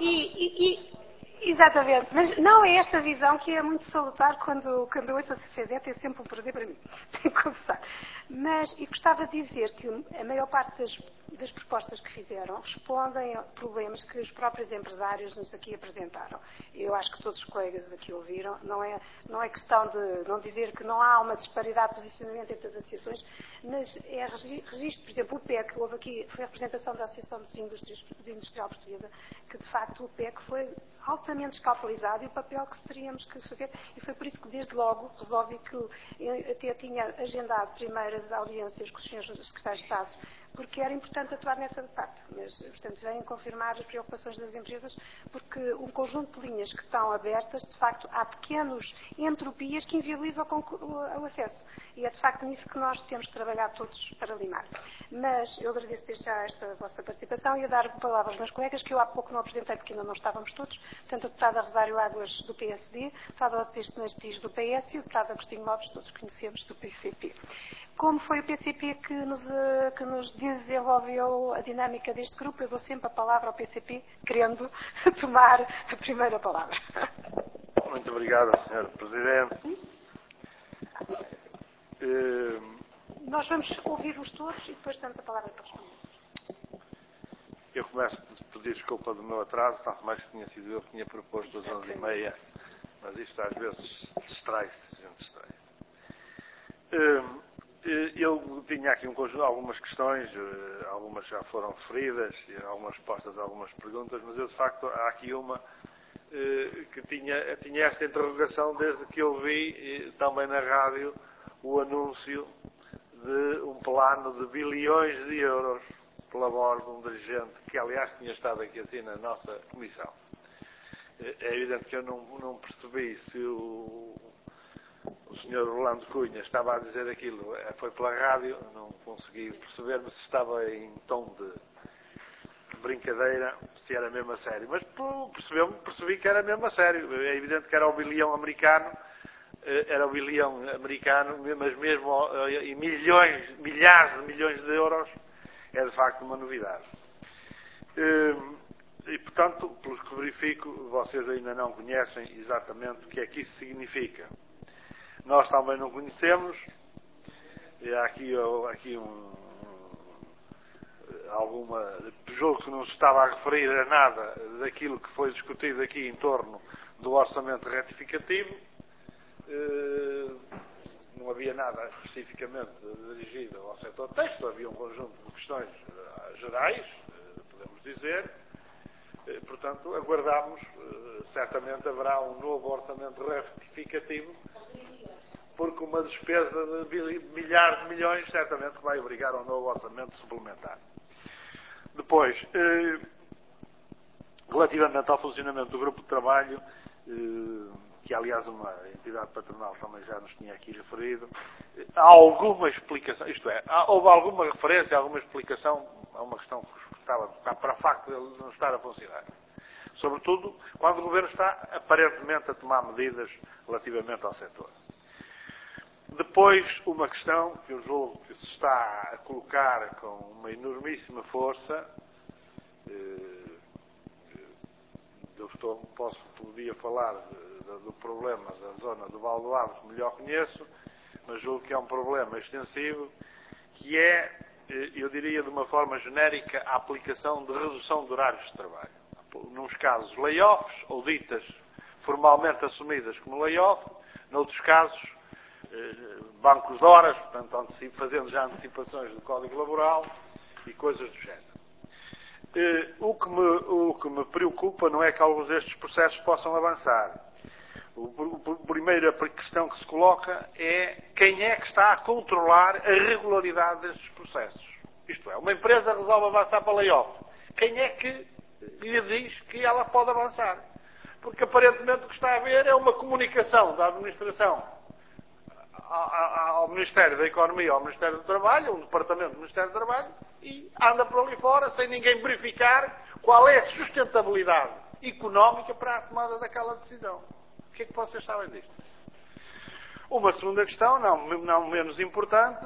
Exatamente, mas não é esta visão que é muito salutar quando eu ouço a CFZ, é sempre um prazer para mim, tenho que confessar. Mas, e gostava de dizer que a maior parte das propostas que fizeram respondem a problemas que os próprios empresários nos aqui apresentaram. Eu acho que todos os colegas aqui ouviram, não é questão de não dizer que não há uma disparidade de posicionamento entre as associações, mas é registro, por exemplo, o PEC, houve aqui, foi a representação da Associação dos Industrial Portuguesa, que de facto o PEC foi altamente escalpelizado e o papel que teríamos que fazer, e foi por isso que desde logo resolvi que eu até tinha agendado primeiras audiências com os senhores secretários de Estado, porque era importante atuar nessa parte, mas, portanto, vêm confirmar as preocupações das empresas, porque um conjunto de linhas que estão abertas, de facto, há pequenas entropias que inviabilizam o acesso, e é de facto nisso que nós temos que trabalhar todos para limar. Mas eu agradeço desde já esta vossa participação e a dar palavras aos meus colegas, que eu há pouco não apresentei porque ainda não estávamos todos, portanto, a deputada Rosário Águas do PSD, a deputada Otista Nastis do PS e o deputado Agostinho Lopes, todos conhecemos, do PCP. Como foi o PCP que nos desenvolveu a dinâmica deste grupo, eu dou sempre a palavra ao PCP, querendo tomar a primeira palavra. Muito obrigado, Sr. Presidente. Nós vamos ouvir-vos todos e depois damos a palavra para responder. Eu começo por pedir desculpa do meu atraso, tanto mais que tinha sido eu que tinha proposto às 11h30, mas isto às vezes distrai-se, a gente distrai-se. Eu tinha aqui algumas questões, algumas já foram referidas, algumas respostas a algumas perguntas, mas eu de facto há aqui uma que tinha esta interrogação desde que eu vi também na rádio o anúncio de um plano de bilhões de euros pela voz de um dirigente que aliás tinha estado aqui assim na nossa comissão. É evidente que eu não percebi se o Sr. Rolando Cunha estava a dizer aquilo, foi pela rádio, não consegui perceber se estava em tom de brincadeira, se era mesmo a sério. Mas percebi que era mesmo a sério. É evidente que era o bilhão americano, mas mesmo em milhares de milhões de euros, é de facto uma novidade. E, portanto, pelo que verifico, vocês ainda não conhecem exatamente o que é que isso significa. Nós também não conhecemos. E há aqui julgo que não se estava a referir a nada daquilo que foi discutido aqui em torno do orçamento retificativo. Não havia nada especificamente dirigido ao setor texto, havia um conjunto de questões gerais, podemos dizer. Portanto, aguardamos, certamente haverá um novo orçamento retificativo porque uma despesa de milhares de milhões certamente vai obrigar a um novo orçamento suplementar. Depois, relativamente ao funcionamento do grupo de trabalho, que aliás uma entidade patronal também já nos tinha aqui referido, há alguma explicação, isto é, houve alguma referência, alguma explicação a uma questão que estava para o facto de ele não estar a funcionar. Sobretudo quando o Governo está aparentemente a tomar medidas relativamente ao setor. Depois, uma questão que eu julgo que se está a colocar com uma enormíssima força, podia falar do problema da zona do Val do Ave, que melhor conheço, mas julgo que é um problema extensivo, que é, eu diria de uma forma genérica, a aplicação de redução de horários de trabalho. Nos casos, layoffs, ou ditas formalmente assumidas como layoff, noutros casos, bancos de horas, portanto, fazendo já antecipações do Código Laboral e coisas do género. O que me preocupa não é que alguns destes processos possam avançar. A primeira questão que se coloca é quem é que está a controlar a regularidade destes processos. Isto é, uma empresa resolve avançar para layoff. Quem é que lhe diz que ela pode avançar? Porque aparentemente o que está a haver é uma comunicação da administração ao Ministério da Economia, ao Ministério do Trabalho, um departamento do Ministério do Trabalho, e anda por ali fora sem ninguém verificar qual é a sustentabilidade económica para a tomada daquela decisão. O que é que vocês sabem disto? Uma segunda questão, não menos importante,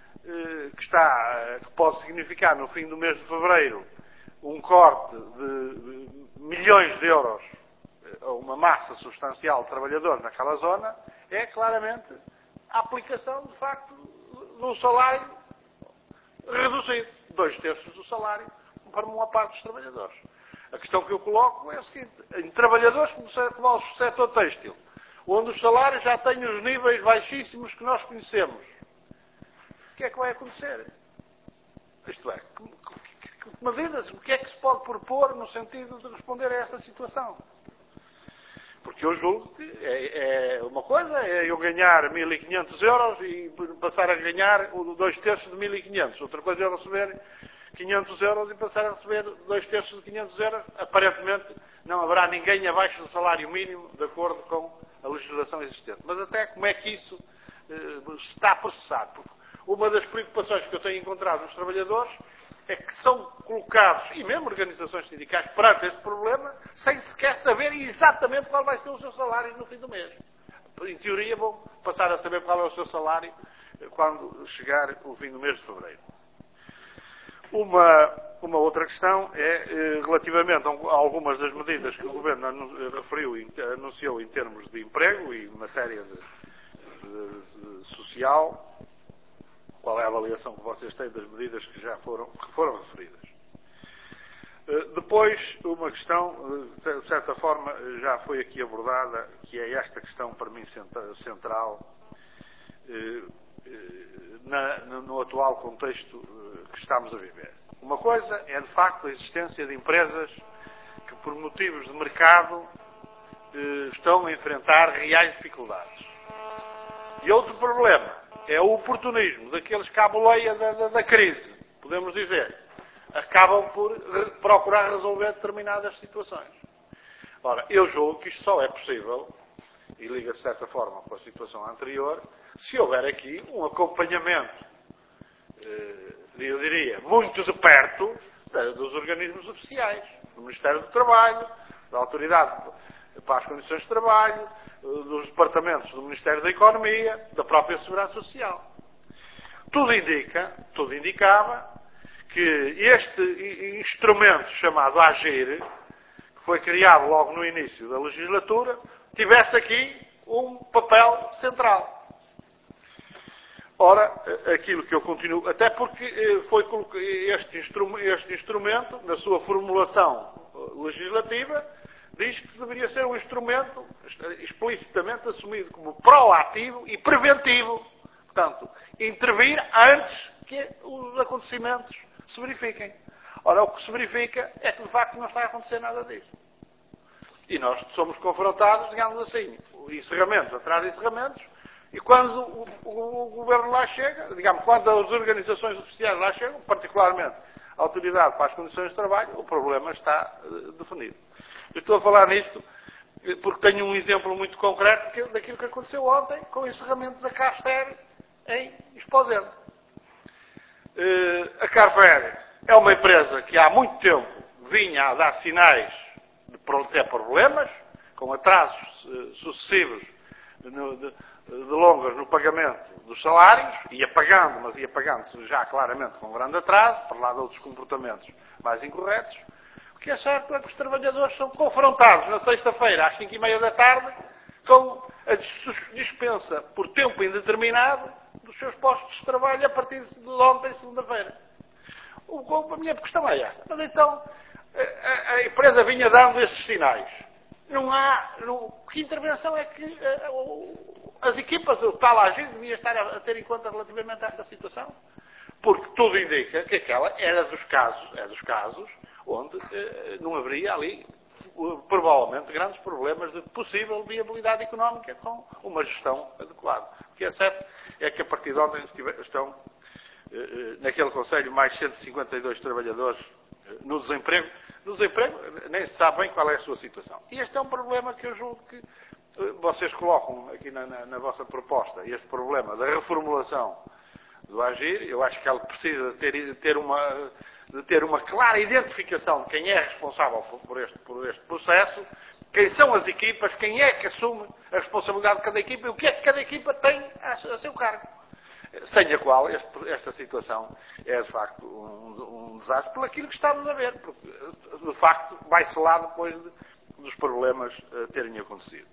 que pode significar no fim do mês de fevereiro um corte de milhões de euros a uma massa substancial de trabalhadores naquela zona, é claramente a aplicação, de facto, de um salário reduzido, 2/3 do salário, para uma parte dos trabalhadores. A questão que eu coloco é a seguinte: em trabalhadores como o setor têxtil, onde os salários já têm os níveis baixíssimos que nós conhecemos, o que é que vai acontecer? Isto é, que medidas, o que é que se pode propor no sentido de responder a esta situação? Porque eu julgo que é uma coisa é eu ganhar 1.500 euros e passar a ganhar 2/3 de 1.500. Outra coisa é eu receber 500 euros e passar a receber 2/3 de 500 euros. Aparentemente não haverá ninguém abaixo do salário mínimo, de acordo com a legislação existente. Mas até como é que isso está processado? Porque uma das preocupações que eu tenho encontrado nos trabalhadores é que são colocados, e mesmo organizações sindicais, perante este problema, sem sequer saber exatamente qual vai ser o seu salário no fim do mês. Em teoria vão passar a saber qual é o seu salário quando chegar o fim do mês de fevereiro. Uma outra questão é relativamente a algumas das medidas que o Governo anunciou em termos de emprego e em matéria de social. Qual é a avaliação que vocês têm das medidas que foram referidas? Depois, uma questão, de certa forma, já foi aqui abordada, que é esta questão, para mim, central, no atual contexto que estamos a viver. Uma coisa é, de facto, a existência de empresas que, por motivos de mercado, estão a enfrentar reais dificuldades. E outro problema é o oportunismo daqueles que, à boleia da crise, podemos dizer, acabam por procurar resolver determinadas situações. Ora, eu julgo que isto só é possível, e liga de certa forma com a situação anterior, se houver aqui um acompanhamento, eu diria, muito de perto, dos organismos oficiais, do Ministério do Trabalho, da Autoridade para as Condições de Trabalho, dos departamentos do Ministério da Economia, da própria Segurança Social. Tudo indicava que este instrumento chamado AGIR, que foi criado logo no início da legislatura, tivesse aqui um papel central. Ora, aquilo que eu continuo, até porque foi este instrumento, na sua formulação legislativa, diz que deveria ser um instrumento explicitamente assumido como proativo e preventivo. Portanto, intervir antes que os acontecimentos se verifiquem. Ora, o que se verifica é que, de facto, não está a acontecer nada disso. E nós somos confrontados, digamos assim, encerramentos atrás de encerramentos, E quando o governo lá chega, digamos, quando as organizações oficiais lá chegam, particularmente a Autoridade para as Condições de Trabalho, o problema está definido. Eu estou a falar nisto porque tenho um exemplo muito concreto daquilo que aconteceu ontem com o encerramento da Carfer em Esposende. A Carfer é uma empresa que há muito tempo vinha a dar sinais de ter problemas, com atrasos sucessivos de longas no pagamento dos salários, ia pagando já claramente com grande atraso, por lá de outros comportamentos mais incorretos. O que é certo é que os trabalhadores são confrontados na sexta-feira às 5:30 da tarde com a dispensa por tempo indeterminado dos seus postos de trabalho a partir de ontem, segunda-feira. A minha questão é esta. Mas então, a empresa vinha dando estes sinais. Que intervenção é que as equipas, o tal agente, devia estar a ter em conta relativamente a esta situação? Porque tudo indica que aquela era dos casos onde não haveria ali, provavelmente, grandes problemas de possível viabilidade económica com uma gestão adequada. O que é certo é que a partir de ontem estão naquele Conselho mais 152 trabalhadores no desemprego. No desemprego nem se sabe bem qual é a sua situação. E este é um problema que eu julgo que vocês colocam aqui na vossa proposta, este problema da reformulação do AGIR. Eu acho que ela precisa de ter uma clara identificação de quem é responsável por este processo, quem são as equipas, quem é que assume a responsabilidade de cada equipa e o que é que cada equipa tem a seu cargo. Sem a qual esta situação é, de facto, um desastre por aquilo que estamos a ver, porque, de facto, vai-se lá depois dos problemas terem acontecido.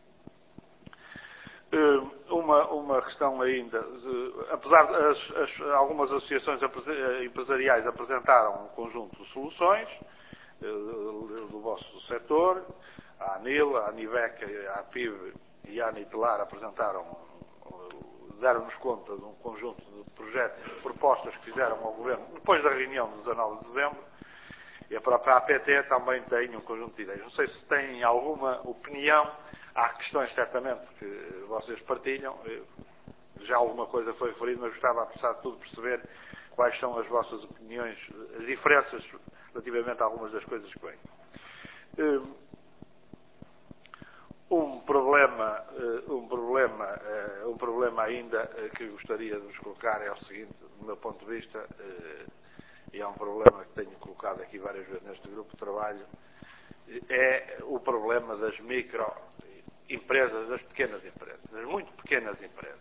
Uma questão ainda, apesar de algumas associações empresariais apresentaram um conjunto de soluções do vosso setor, a ANIL, a ANIVEC, a APIB e a ANITELAR deram-nos conta de um conjunto de projetos, de propostas que fizeram ao Governo depois da reunião de 19 de dezembro, e a própria APT também tem um conjunto de ideias. Não sei se têm alguma opinião, há questões certamente que vocês partilham, já alguma coisa foi referida, mas gostava, apesar de tudo, perceber quais são as vossas opiniões, as diferenças relativamente a algumas das coisas que vêm. Um problema ainda que gostaria de vos colocar é o seguinte, do meu ponto de vista, e é um problema que tenho colocado aqui várias vezes neste grupo de trabalho, é o problema das microempresas, das pequenas empresas, das muito pequenas empresas.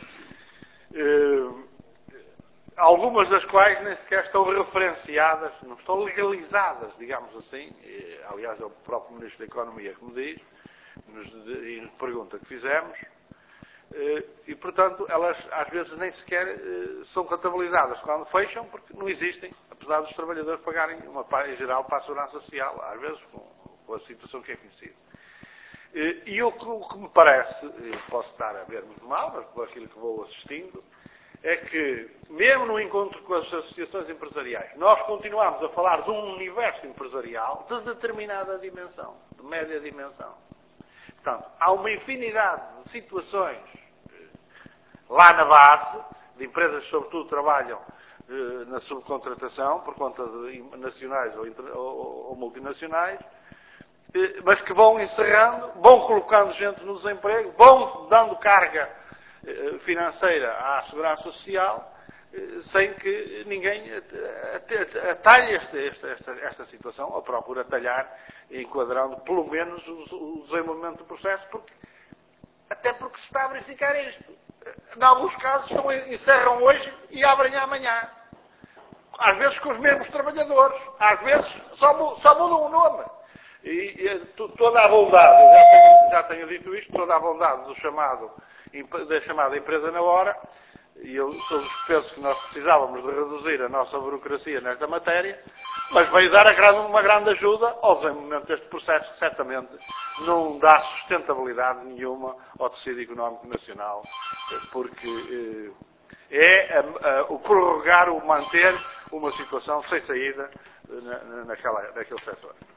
Algumas das quais nem sequer estão referenciadas, não estão legalizadas, digamos assim. Aliás, é o próprio Ministro da Economia que me diz, e nos pergunta que fizemos, e portanto elas às vezes nem sequer são contabilizadas quando fecham, porque não existem, apesar dos trabalhadores pagarem em geral para a Segurança Social, às vezes com a situação que é conhecida. E o que me parece, posso estar a ver muito mal, mas por aquilo que vou assistindo, é que, mesmo no encontro com as associações empresariais, nós continuamos a falar de um universo empresarial de determinada dimensão, de média dimensão. Portanto, há uma infinidade de situações lá na base, de empresas que sobretudo trabalham na subcontratação, por conta de nacionais ou multinacionais, mas que vão encerrando, vão colocando gente no desemprego, vão dando carga financeira à Segurança Social, sem que ninguém atalhe esta situação, ou procure atalhar, enquadrando pelo menos o desenvolvimento do processo, até porque se está a verificar isto. Em alguns casos encerram hoje e abrem amanhã. Às vezes com os mesmos trabalhadores, às vezes só mudam o nome. E toda a bondade, já tenho dito isto, toda a bondade da chamada empresa na hora, e eu penso que nós precisávamos de reduzir a nossa burocracia nesta matéria, mas veio dar uma grande ajuda ao desenvolvimento deste processo, que certamente não dá sustentabilidade nenhuma ao tecido económico nacional, porque é o prorrogar, o manter uma situação sem saída naquele setor.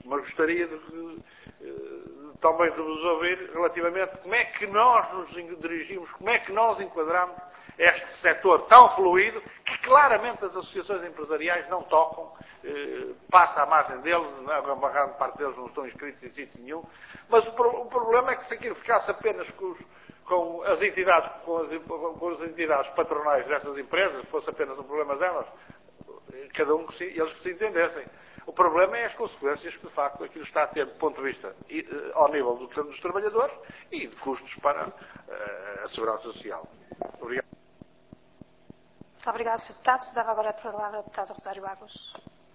mas gostaria também de vos ouvir relativamente como é que nós nos dirigimos, como é que nós enquadramos este setor tão fluido, que claramente as associações empresariais não tocam, passa à margem deles, a grande parte deles não estão inscritos em sítio nenhum, mas o problema é que se aquilo ficasse apenas com as entidades patronais destas empresas, fosse apenas um problema delas, cada um eles que se entendessem. O problema é as consequências que, de facto, aquilo está a ter do ponto de vista ao nível dos trabalhadores e de custos para a segurança social. Obrigado. Muito obrigado, Sr. Deputado. Dava agora a palavra ao Deputado Rosário Águas.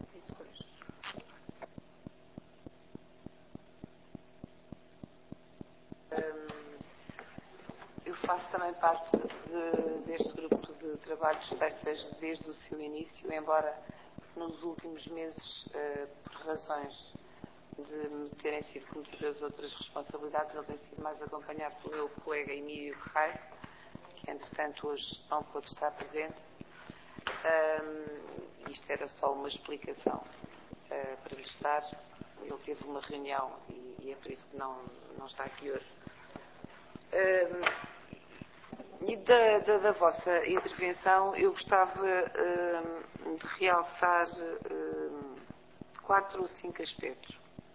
Eu faço também parte deste grupo de trabalhos textos desde o seu início, embora nos últimos meses, por razões de me terem sido cometidas outras responsabilidades, ele tem sido mais acompanhado pelo meu colega Emílio Guerreiro, que entretanto hoje não pôde estar presente. Isto era só uma explicação para lhe dar. Ele teve uma reunião e é por isso que não está aqui hoje. E da vossa intervenção eu gostava de realçar 4 ou 5 aspectos.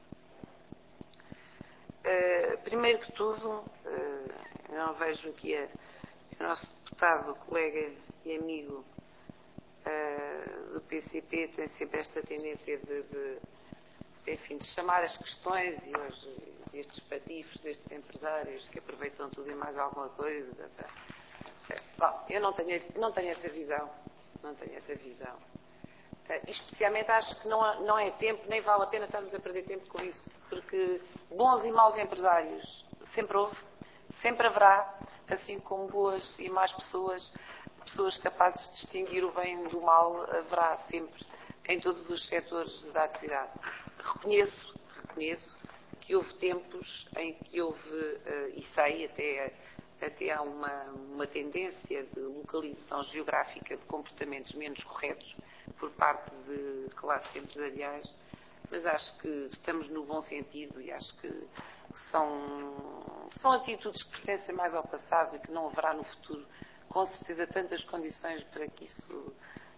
Primeiro que tudo, eu não vejo aqui o nosso deputado, colega e amigo do PCP tem sempre esta tendência de chamar as questões e estes patifes destes empresários que aproveitam tudo e mais alguma coisa. Bom, eu não tenho essa visão. Não tenho essa visão. Especialmente acho que não é tempo, nem vale a pena estarmos a perder tempo com isso, porque bons e maus empresários sempre houve, sempre haverá, assim como boas e más pessoas capazes de distinguir o bem do mal, haverá sempre em todos os setores da atividade. Reconheço que houve tempos em que houve, e sei até há uma tendência de localização geográfica de comportamentos menos corretos por parte de classes empresariais, mas acho que estamos no bom sentido e acho que são atitudes que pertencem mais ao passado e que não haverá no futuro, com certeza, tantas condições para que isso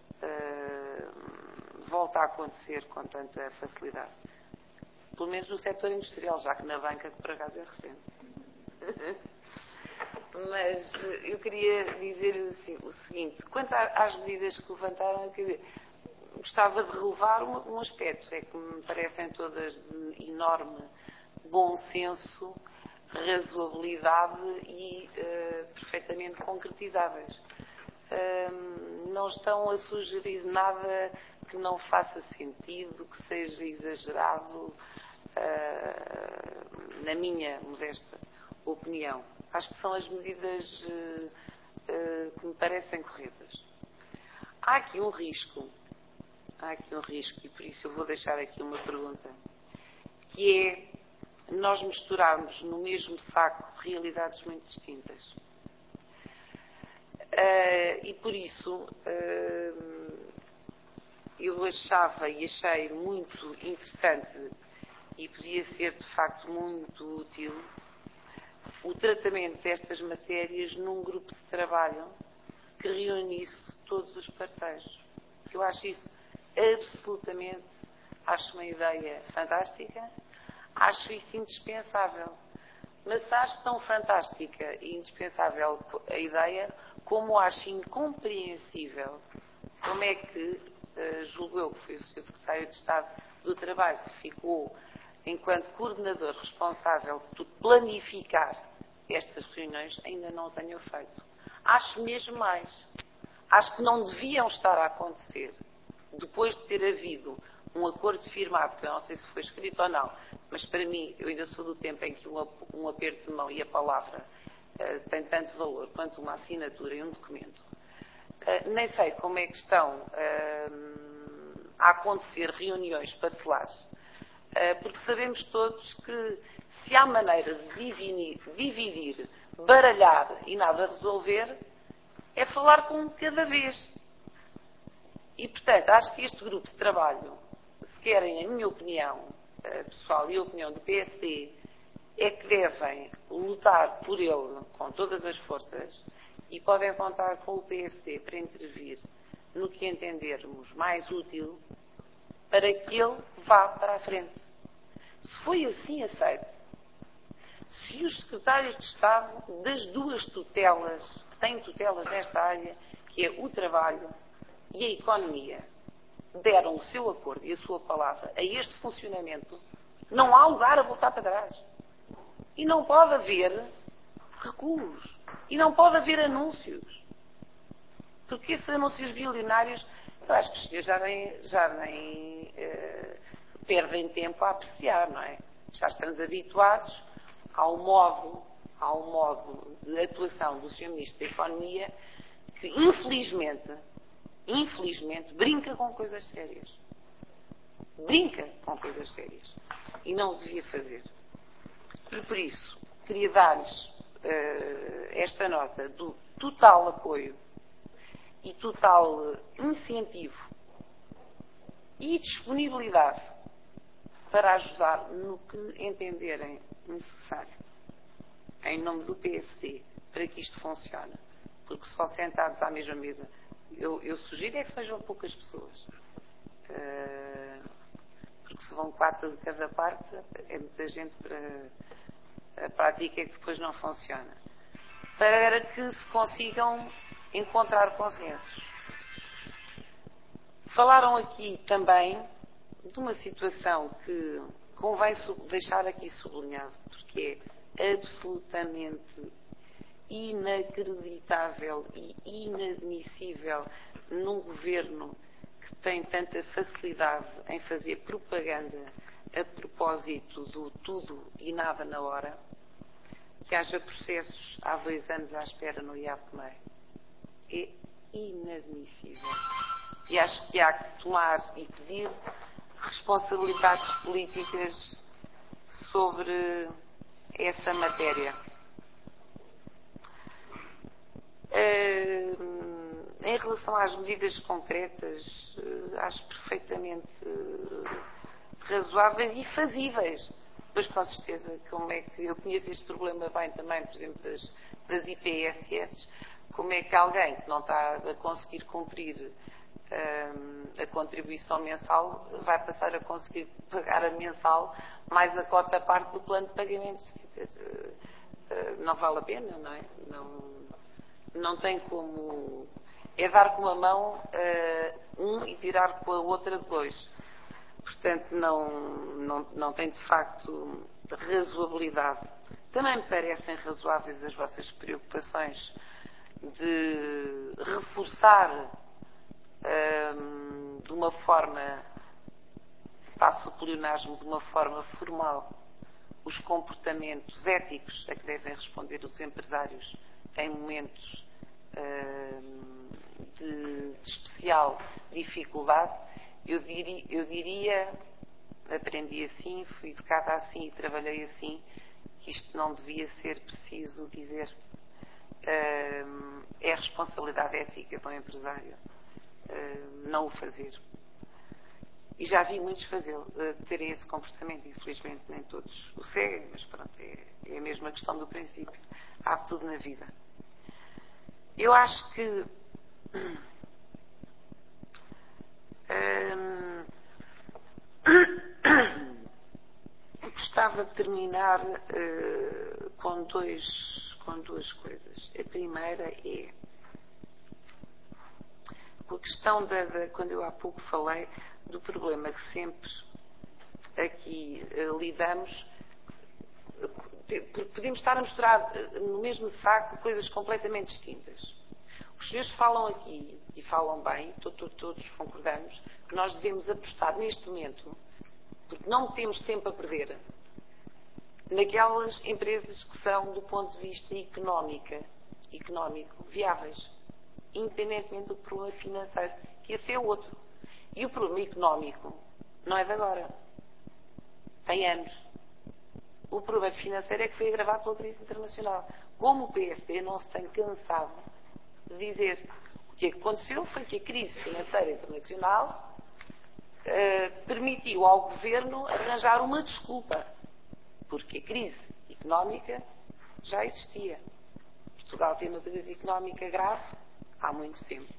volte a acontecer com tanta facilidade. Pelo menos no setor industrial, já que na banca, que por acaso é recente. Mas eu queria dizer assim, o seguinte, quanto às medidas que levantaram, gostava de relevar um aspecto, é que me parecem todas de enorme bom senso, razoabilidade e perfeitamente concretizáveis. Não estão a sugerir nada que não faça sentido, que seja exagerado, na minha modesta opinião. Acho que são as medidas que me parecem corretas. Há aqui um risco, e por isso eu vou deixar aqui uma pergunta, que é nós misturarmos no mesmo saco realidades muito distintas. E por isso eu achava e achei muito interessante e podia ser de facto muito útil o tratamento destas matérias num grupo de trabalho que reunisse todos os parceiros. Eu acho isso absolutamente, acho uma ideia fantástica, acho isso indispensável. Mas acho tão fantástica e indispensável a ideia como acho incompreensível como é que, julgo eu que foi o Sr. Secretário de Estado do Trabalho que ficou enquanto coordenador responsável por planificar estas reuniões, ainda não o tenha feito. Acho mesmo mais. Acho que não deviam estar a acontecer depois de ter havido um acordo firmado, que eu não sei se foi escrito ou não, mas para mim, eu ainda sou do tempo em que um aperto de mão e a palavra tem tanto valor quanto uma assinatura e um documento. Nem sei como é que estão a acontecer reuniões parcelares, porque sabemos todos que se há maneira de dividir, baralhar e nada resolver, é falar com um de cada vez. E, portanto, acho que este grupo de trabalho, se querem, a minha opinião, pessoal e a opinião do PSD é que devem lutar por ele com todas as forças e podem contar com o PSD para intervir no que entendermos mais útil para que ele vá para a frente. Se foi assim aceito, se os secretários de Estado das duas tutelas, que têm tutelas nesta área, que é o trabalho e a economia, deram o seu acordo e a sua palavra a este funcionamento, não há lugar a voltar para trás. E não pode haver recuos. E não pode haver anúncios. Porque esses anúncios bilionários, eu acho que os senhores já nem perdem tempo a apreciar, não é? Já estamos habituados ao modo de atuação do Sr. Ministro da Economia que, infelizmente, brinca com coisas sérias. Brinca com coisas sérias. E não o devia fazer. E por isso, queria dar-lhes esta nota do total apoio e total incentivo e disponibilidade para ajudar no que entenderem necessário, em nome do PSD, para que isto funcione. Porque só sentados à mesma mesa, eu sugiro é que sejam poucas pessoas. Porque se vão 4 de cada parte, é muita gente para a prática que depois não funciona. Para que se consigam encontrar consensos. Falaram aqui também de uma situação que convém deixar aqui sublinhado, porque é absolutamente inacreditável e inadmissível num governo que tem tanta facilidade em fazer propaganda a propósito do tudo e nada na hora, que haja processos há 2 anos à espera no IAPMEI. É inadmissível. E acho que há que tomar e pedir responsabilidades políticas sobre essa matéria. Em relação às medidas concretas, acho perfeitamente razoáveis e fazíveis. Pois, com certeza, como é que eu conheço este problema bem também, por exemplo, das IPSS, como é que alguém que não está a conseguir cumprir a contribuição mensal vai passar a conseguir pagar a mensal mais a cota parte do plano de pagamentos. Não vale a pena, não é? Não tem como. É dar com uma mão um e tirar com a outra 2. Portanto, não tem de facto razoabilidade. Também me parecem razoáveis as vossas preocupações de reforçar de uma forma, passo o pleonasmo, de uma forma formal, os comportamentos éticos a que devem responder os empresários em momentos de especial dificuldade. Eu diria, aprendi assim, fui educada assim e trabalhei assim, que isto não devia ser preciso dizer. É responsabilidade ética do empresário não o fazer. E já vi muitos terem esse comportamento. Infelizmente nem todos o seguem, mas pronto, é a mesma questão do princípio. Há tudo na vida. Eu acho que eu gostava de terminar com duas coisas. A primeira é a questão quando eu há pouco falei do problema que sempre aqui lidamos, porque podemos estar a misturar no mesmo saco coisas completamente distintas. Os senhores falam aqui, e falam bem, todos concordamos, que nós devemos apostar neste momento, porque não temos tempo a perder, naquelas empresas que são, do ponto de vista económico, viáveis, independentemente do problema financeiro, que esse é outro. E o problema económico não é de agora. Tem anos. O problema financeiro é que foi agravado pela crise internacional. Como o PSD não se tem cansado de dizer, o que aconteceu foi que a crise financeira internacional permitiu ao Governo arranjar uma desculpa, porque a crise económica já existia. Portugal tem uma crise económica grave há muito tempo.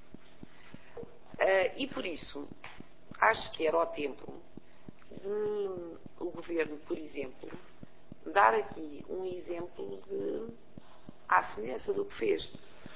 E por isso, acho que era o tempo de o Governo, por exemplo, dar aqui um exemplo à semelhança do que fez.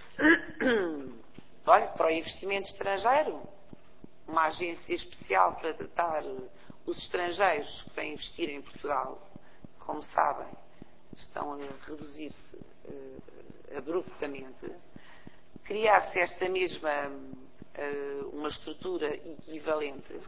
Olha, para o investimento estrangeiro, uma agência especial para tratar os estrangeiros que vêm investir em Portugal, como sabem, estão a reduzir-se abruptamente. Criar-se esta mesma uma estrutura equivalente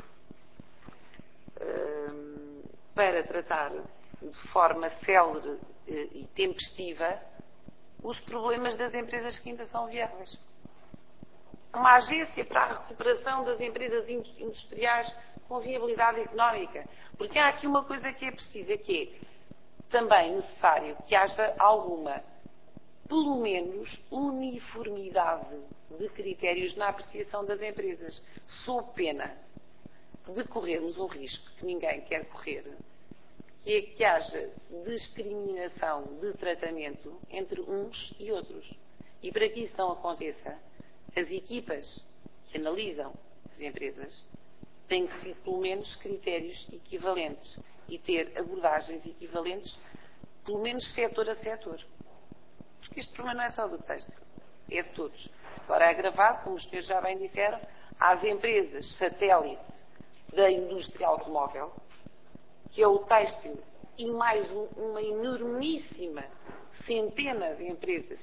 para tratar de forma célere e tempestiva os problemas das empresas que ainda são viáveis. Uma agência para a recuperação das empresas industriais com viabilidade económica. Porque há aqui uma coisa que é precisa, que é também necessário que haja alguma, pelo menos, uniformidade de critérios na apreciação das empresas, sob pena de corrermos um risco que ninguém quer correr, que é que haja discriminação de tratamento entre uns e outros. E para que isso não aconteça, as equipas que analisam as empresas têm que ser, pelo menos, critérios equivalentes e ter abordagens equivalentes, pelo menos setor a setor. Porque este problema não é só do têxtil, é de todos. Agora é agravado, como os senhores já bem disseram, às empresas satélite da indústria automóvel, que é o têxtil, e mais uma enormíssima centenas de empresas,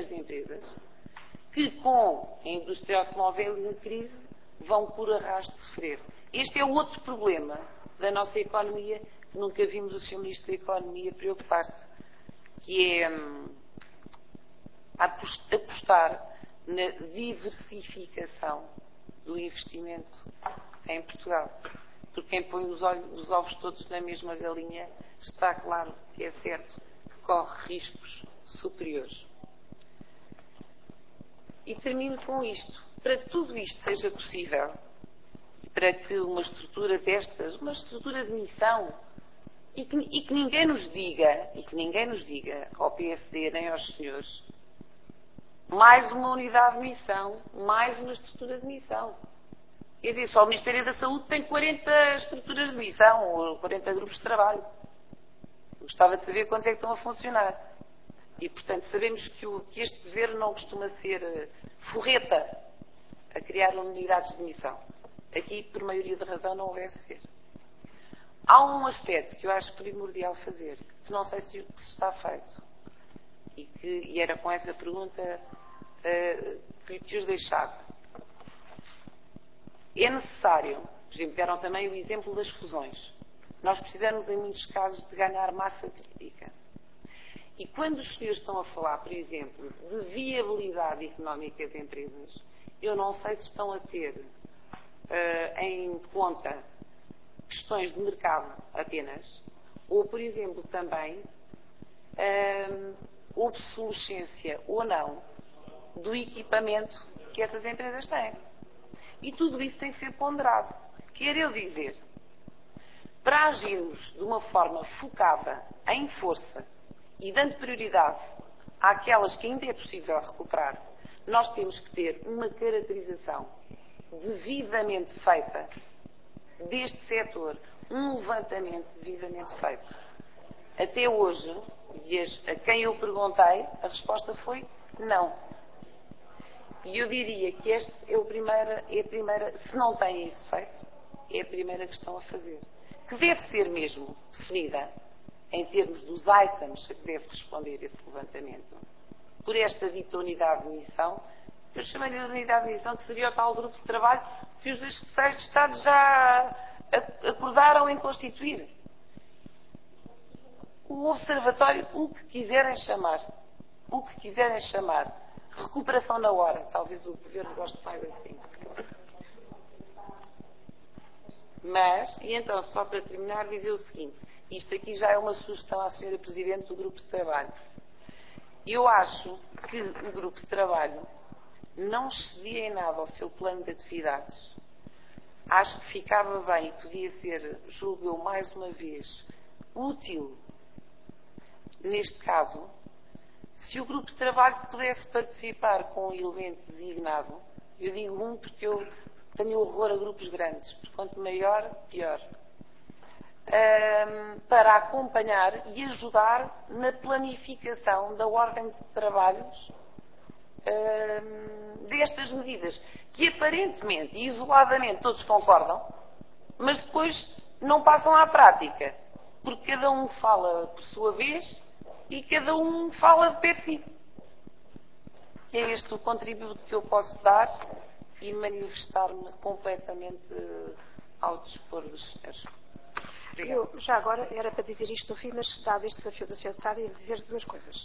que com a indústria automóvel em crise vão por arrasto sofrer. Este é outro problema da nossa economia, que nunca vimos o Sr. Ministro da Economia preocupar-se, que é apostar na diversificação do investimento em Portugal. Porque quem põe os ovos todos na mesma galinha, está claro que é certo que corre riscos superiores. E termino com isto. Para que tudo isto seja possível, para que uma estrutura destas, uma estrutura de missão, e que ninguém nos diga, ao PSD nem aos senhores, mais uma unidade de missão, mais uma estrutura de missão. Quer dizer, só o Ministério da Saúde tem 40 estruturas de missão, ou 40 grupos de trabalho. Gostava de saber quantos é que estão a funcionar. E, portanto, sabemos que este governo não costuma ser forreta a criar unidades de missão. Aqui, por maioria de razão, não deve ser. Há um aspecto que eu acho primordial fazer, que não sei se está feito, e era com essa pergunta que os deixava. É necessário, por exemplo, deram também o exemplo das fusões. Nós precisamos, em muitos casos, de ganhar massa crítica. E quando os senhores estão a falar, por exemplo, de viabilidade económica de empresas, eu não sei se estão a ter em conta questões de mercado apenas, ou, por exemplo, também obsolescência ou não do equipamento que essas empresas têm. E tudo isso tem que ser ponderado. Quer eu dizer, para agirmos de uma forma focada, em força, e dando prioridade àquelas que ainda é possível recuperar, nós temos que ter uma caracterização devidamente feita deste setor, um levantamento devidamente feito. Até hoje, e a quem eu perguntei, a resposta foi não. E eu diria que esta é a primeira, se não tem isso feito, é a primeira questão a fazer. Que deve ser mesmo definida em termos dos items a que deve responder esse levantamento, por esta dita unidade de missão. Eu chamei-lhe de unidade de missão, que seria o tal grupo de trabalho que os dois secretários de Estado já acordaram em constituir. O observatório, o que quiserem chamar. Recuperação na hora. Talvez o governo goste mais assim. Mas, e então, só para terminar, dizer o seguinte. Isto aqui já é uma sugestão à Sra. Presidente do Grupo de Trabalho. Eu acho que o Grupo de Trabalho não excedia em nada ao seu plano de atividades acho que ficava bem e podia ser, julgo eu, mais uma vez, útil, neste caso, se o grupo de trabalho pudesse participar com um elemento designado. Eu digo um porque eu tenho horror a grupos grandes, porque quanto maior, pior. Para acompanhar e ajudar na planificação da ordem de trabalhos destas medidas, que aparentemente e isoladamente todos concordam, mas depois não passam à prática, porque cada um fala por sua vez e cada um fala de per si. É este o contributo que eu posso dar e manifestar-me completamente ao dispor dos senhores. Eu, já agora, era para dizer isto no fim, mas dado este desafio da Sra. Deputada, ia dizer duas coisas.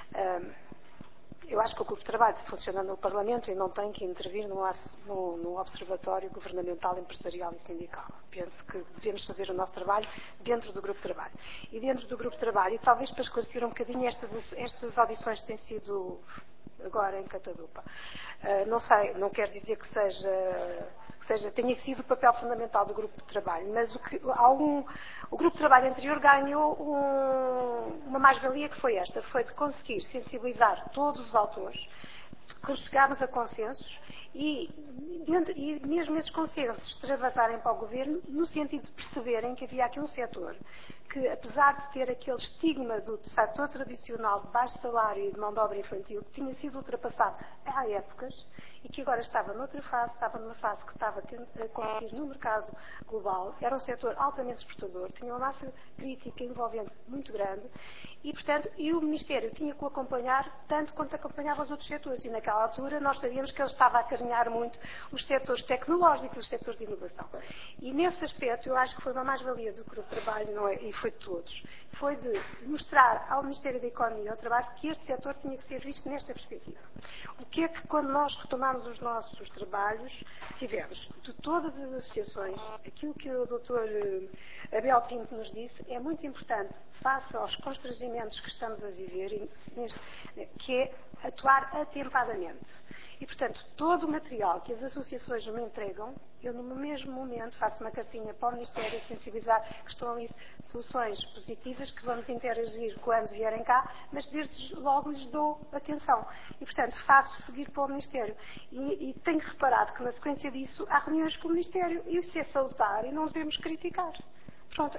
Eu acho que o grupo de trabalho funciona no Parlamento e não tem que intervir no Observatório Governamental, Empresarial e Sindical. Penso que devemos fazer o nosso trabalho dentro do grupo de trabalho. E dentro do grupo de trabalho, e talvez para esclarecer um bocadinho estas audições que têm sido agora em Catadupa. Não sei, não quero dizer que tenha sido o papel fundamental do grupo de trabalho, mas o grupo de trabalho anterior ganhou uma mais-valia que foi esta, foi de conseguir sensibilizar todos os autores, de chegarmos a consensos e mesmo esses consensos extravasarem para o governo no sentido de perceberem que havia aqui um setor que, apesar de ter aquele estigma do setor tradicional de baixo salário e de mão de obra infantil, que tinha sido ultrapassado há épocas e que agora estava noutra fase, estava numa fase que estava a conseguir no mercado global, era um setor altamente exportador, tinha uma massa crítica envolvente muito grande e, portanto, o Ministério tinha que o acompanhar tanto quanto acompanhava os outros setores. E naquela altura nós sabíamos que ele estava a acarinhar muito os setores tecnológicos, os setores de inovação. E nesse aspecto eu acho que foi uma mais-valia do grupo de trabalho, não é? E foi de todos. Foi de mostrar ao Ministério da Economia e ao Trabalho que este setor tinha que ser visto nesta perspectiva. O que é que, quando nós retomámos os nossos trabalhos, tivemos de todas as associações, aquilo que o Dr. Abel Pinto nos disse, é muito importante, face aos constrangimentos que estamos a viver, que é atuar atempadamente. E, portanto, todo o material que as associações me entregam, eu no mesmo momento faço uma cartinha para o Ministério sensibilizar que estão ali soluções positivas que vamos interagir quando vierem cá, mas desde logo lhes dou atenção. E, portanto, faço seguir para o Ministério. E tenho reparado que na sequência disso há reuniões com o Ministério e isso é salutar e não devemos criticar. Pronto,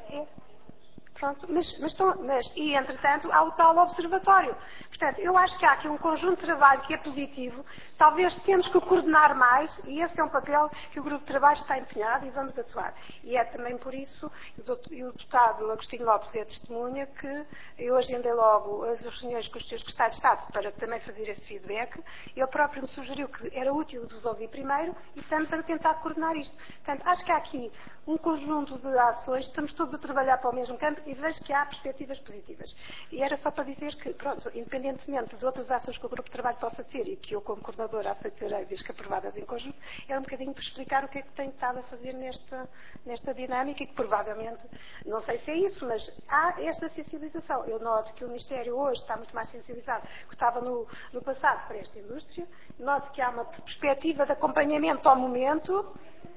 e entretanto há o tal observatório. Portanto, eu acho que há aqui um conjunto de trabalho que é positivo, talvez temos que o coordenar mais e esse é um papel que o grupo de trabalho está empenhado e vamos atuar. E é também por isso, e o deputado Agostinho Lopes é testemunha que eu agendei logo as reuniões com os senhores secretários de Estado para também fazer esse feedback. Ele próprio me sugeriu que era útil vos ouvir primeiro e estamos a tentar coordenar isto. Portanto, acho que há aqui um conjunto de ações, estamos todos a trabalhar para o mesmo campo e vejo que há perspectivas positivas. E era só para dizer que, pronto, independentemente de outras ações que o grupo de trabalho possa ter e que eu, como coordenadora, aceitarei, desde que aprovadas em conjunto, era um bocadinho para explicar o que é que tenho estado a fazer nesta dinâmica e que provavelmente, não sei se é isso, mas há esta sensibilização. Eu noto que o Ministério hoje está muito mais sensibilizado do que estava no passado para esta indústria. Noto que há uma perspectiva de acompanhamento ao momento.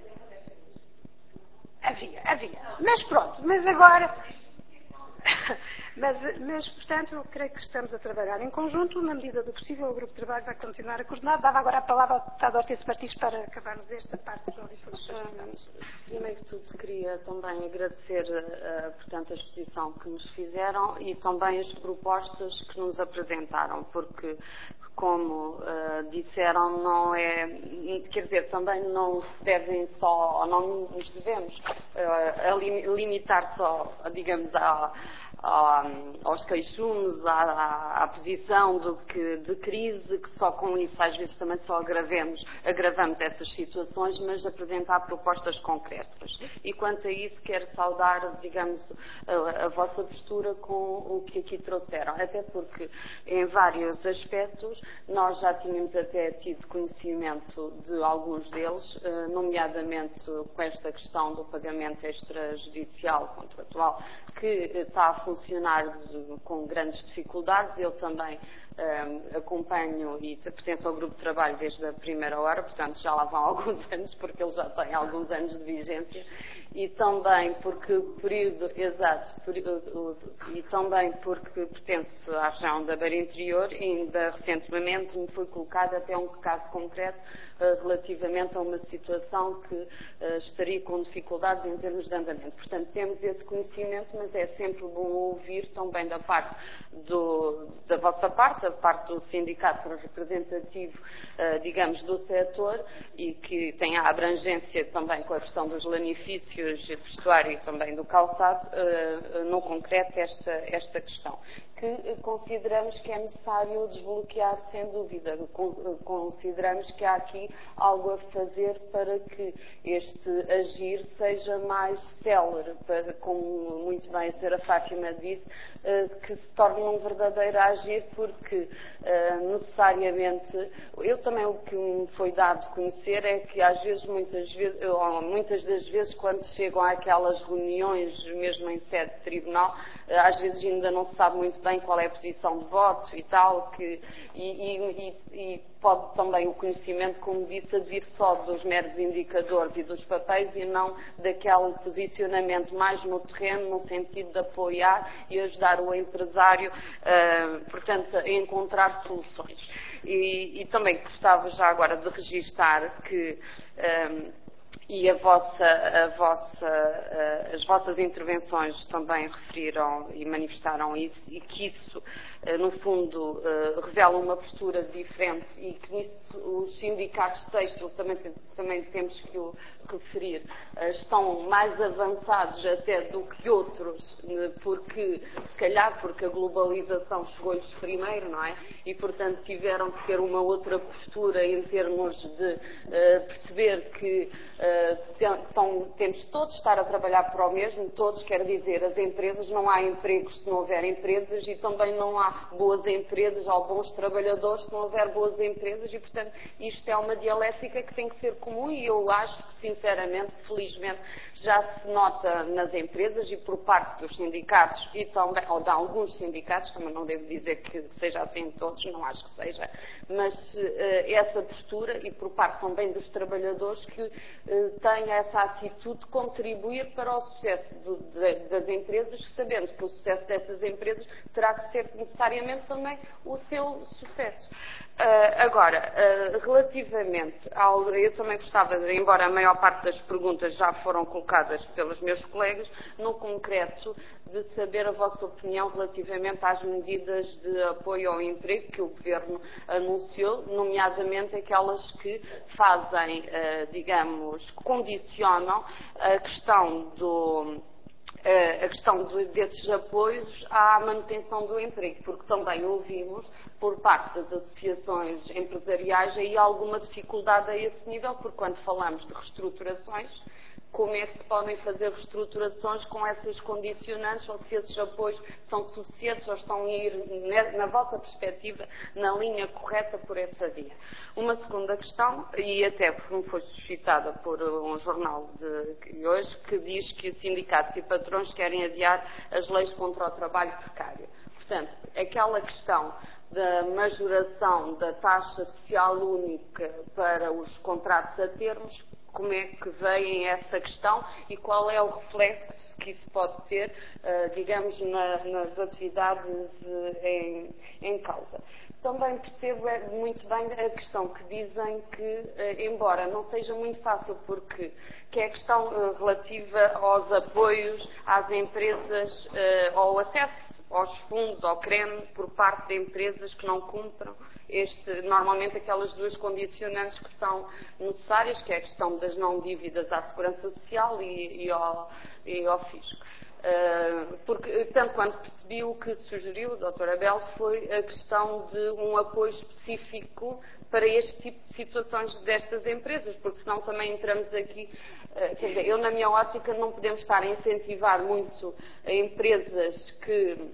Havia. Mas pronto, mas agora... Mas, portanto, eu creio que estamos a trabalhar em conjunto. Na medida do possível, o grupo de trabalho vai continuar a coordenar. Dava agora a palavra ao deputado Ortiz Martins para acabarmos esta parte da audição dos seus deputados. Primeiro que tudo, queria também agradecer, portanto, a exposição que nos fizeram e também as propostas que nos apresentaram, porque, como disseram, não é, quer dizer, também não se devem só, ou não nos devemos limitar só, digamos, aos queixumes, à posição de crise, que só com isso às vezes também só agravamos essas situações, mas apresentar propostas concretas. E quanto a isso quero saudar, digamos, a vossa postura com o que aqui trouxeram, até porque em vários aspectos nós já tínhamos até tido conhecimento de alguns deles, nomeadamente com esta questão do pagamento extrajudicial contratual, que está a funcionar com grandes dificuldades. Eu também acompanho e pertenço ao grupo de trabalho desde a primeira hora, portanto já lá vão alguns anos, porque ele já tem alguns anos de vigência, e também porque o período, exato, e também porque pertenço à região da Beira Interior, e ainda recentemente me foi colocado até um caso concreto relativamente a uma situação que estaria com dificuldades em termos de andamento. Portanto, temos esse conhecimento, mas é sempre bom ouvir também da parte da vossa parte, da parte do sindicato representativo, digamos, do setor, e que tem a abrangência também com a questão dos lanifícios, do vestuário e também do calçado, no concreto esta questão, que consideramos que é necessário desbloquear, sem dúvida. Consideramos que há aqui algo a fazer para que este agir seja mais célere, para, como muito bem a Sra. Fátima disse, que se torne um verdadeiro agir, porque necessariamente, eu também o que me foi dado a conhecer é que às vezes, muitas das vezes, quando chegam àquelas reuniões, mesmo em sede de tribunal, às vezes ainda não se sabe muito bem qual é a posição de voto e tal, e pode também o conhecimento, como disse, advir só dos meros indicadores e dos papéis e não daquele posicionamento mais no terreno, no sentido de apoiar e ajudar o empresário, portanto, a encontrar soluções. E também gostava já agora de registar que e as vossas intervenções também referiram e manifestaram isso, e que isso, no fundo, revela uma postura diferente, e que nisso os sindicatos têxteis, também temos que o referir, estão mais avançados até do que outros, porque, se calhar, porque a globalização chegou-lhes primeiro, não é? E, portanto, tiveram que ter uma outra postura em termos de perceber que temos todos de estar a trabalhar para o mesmo, todos, quer dizer, as empresas, não há empregos se não houver empresas, e também não há boas empresas ou bons trabalhadores se não houver boas empresas, e, portanto, isto é uma dialética que tem que ser comum, e eu acho que, sinceramente, felizmente, já se nota nas empresas e por parte dos sindicatos, e também, ou de alguns sindicatos, também não devo dizer que seja assim em todos, não acho que seja, mas essa postura, e por parte também dos trabalhadores, que tenha essa atitude de contribuir para o sucesso das empresas, sabendo que o sucesso dessas empresas terá que ser necessariamente também o seu sucesso. Agora, relativamente eu também gostava, embora a maior parte das perguntas já foram colocadas pelos meus colegas, no concreto, de saber a vossa opinião relativamente às medidas de apoio ao emprego que o Governo anunciou, nomeadamente aquelas que fazem, digamos, condicionam a questão desses apoios à manutenção do emprego, porque também ouvimos por parte das associações empresariais aí alguma dificuldade a esse nível, porque quando falamos de reestruturações, como é que se podem fazer reestruturações com essas condicionantes, ou se esses apoios são suficientes ou estão a ir, na vossa perspectiva, na linha correta por essa via. Uma segunda questão, e até como foi suscitada por um jornal de hoje, que diz que sindicatos e patrões querem adiar as leis contra o trabalho precário. Portanto, aquela questão da majoração da taxa social única para os contratos a termos, como é que veem essa questão e qual é o reflexo que isso pode ter, digamos, nas atividades em causa. Também percebo muito bem a questão que dizem que, embora não seja muito fácil, porque que é a questão relativa aos apoios às empresas, ao acesso aos fundos, ao CREM, por parte de empresas que não cumpram normalmente aquelas duas condicionantes que são necessárias, que é a questão das não dívidas à Segurança Social e ao Fisco. Porque, tanto quanto percebi, o que sugeriu o Dr. Abel foi a questão de um apoio específico para este tipo de situações destas empresas, porque senão também entramos aqui, quer dizer, eu na minha ótica não podemos estar a incentivar muito a empresas que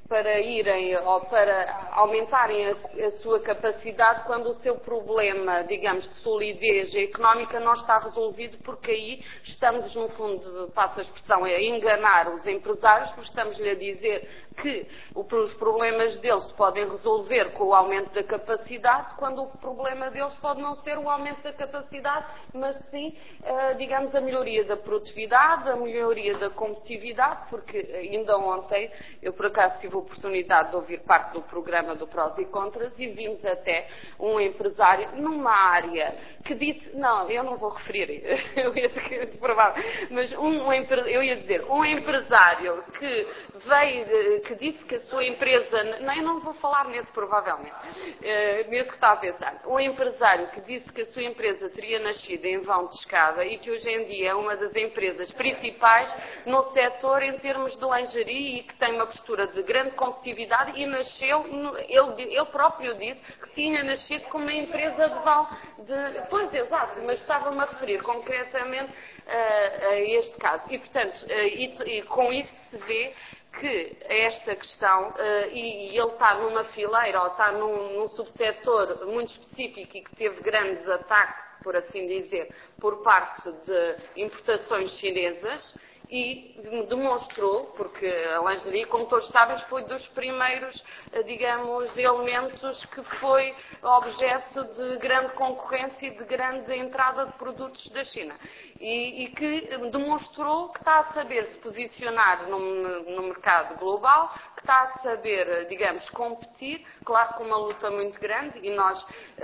para irem ou para aumentarem a sua capacidade quando o seu problema, digamos, de solidez económica não está resolvido, porque aí estamos, no fundo, passo a expressão, a enganar os empresários, porque estamos-lhe a dizer que os problemas deles se podem resolver com o aumento da capacidade, quando o problema deles pode não ser o aumento da capacidade, mas sim, digamos, a melhoria da produtividade, a melhoria da competitividade, porque ainda ontem eu por acaso tive a oportunidade de ouvir parte do programa do Prós e Contras e vimos até um empresário numa área que disse, não, eu não vou referir, eu ia dizer, mas eu ia dizer, um empresário que veio, que disse que a sua empresa, eu não vou falar nesse provavelmente, nesse que está a pensar, um empresário que disse que a sua empresa teria nascido em vão de escada e que hoje em dia é uma das empresas principais no setor em termos de lingerie e que tem uma postura de grande competitividade e nasceu, ele próprio disse que tinha nascido como uma empresa de vão de... Pois, exato, mas estava-me a referir concretamente a este caso. E, portanto, e com isso se vê que esta questão, e ele está numa fileira ou está num subsetor muito específico e que teve grandes ataques, por assim dizer, por parte de importações chinesas, e demonstrou, porque a lingerie, como todos sabem, foi dos primeiros, digamos, elementos que foi objeto de grande concorrência e de grande entrada de produtos da China. E que demonstrou que está a saber se posicionar no mercado global, que está a saber, digamos, competir, claro, com uma luta muito grande, e nós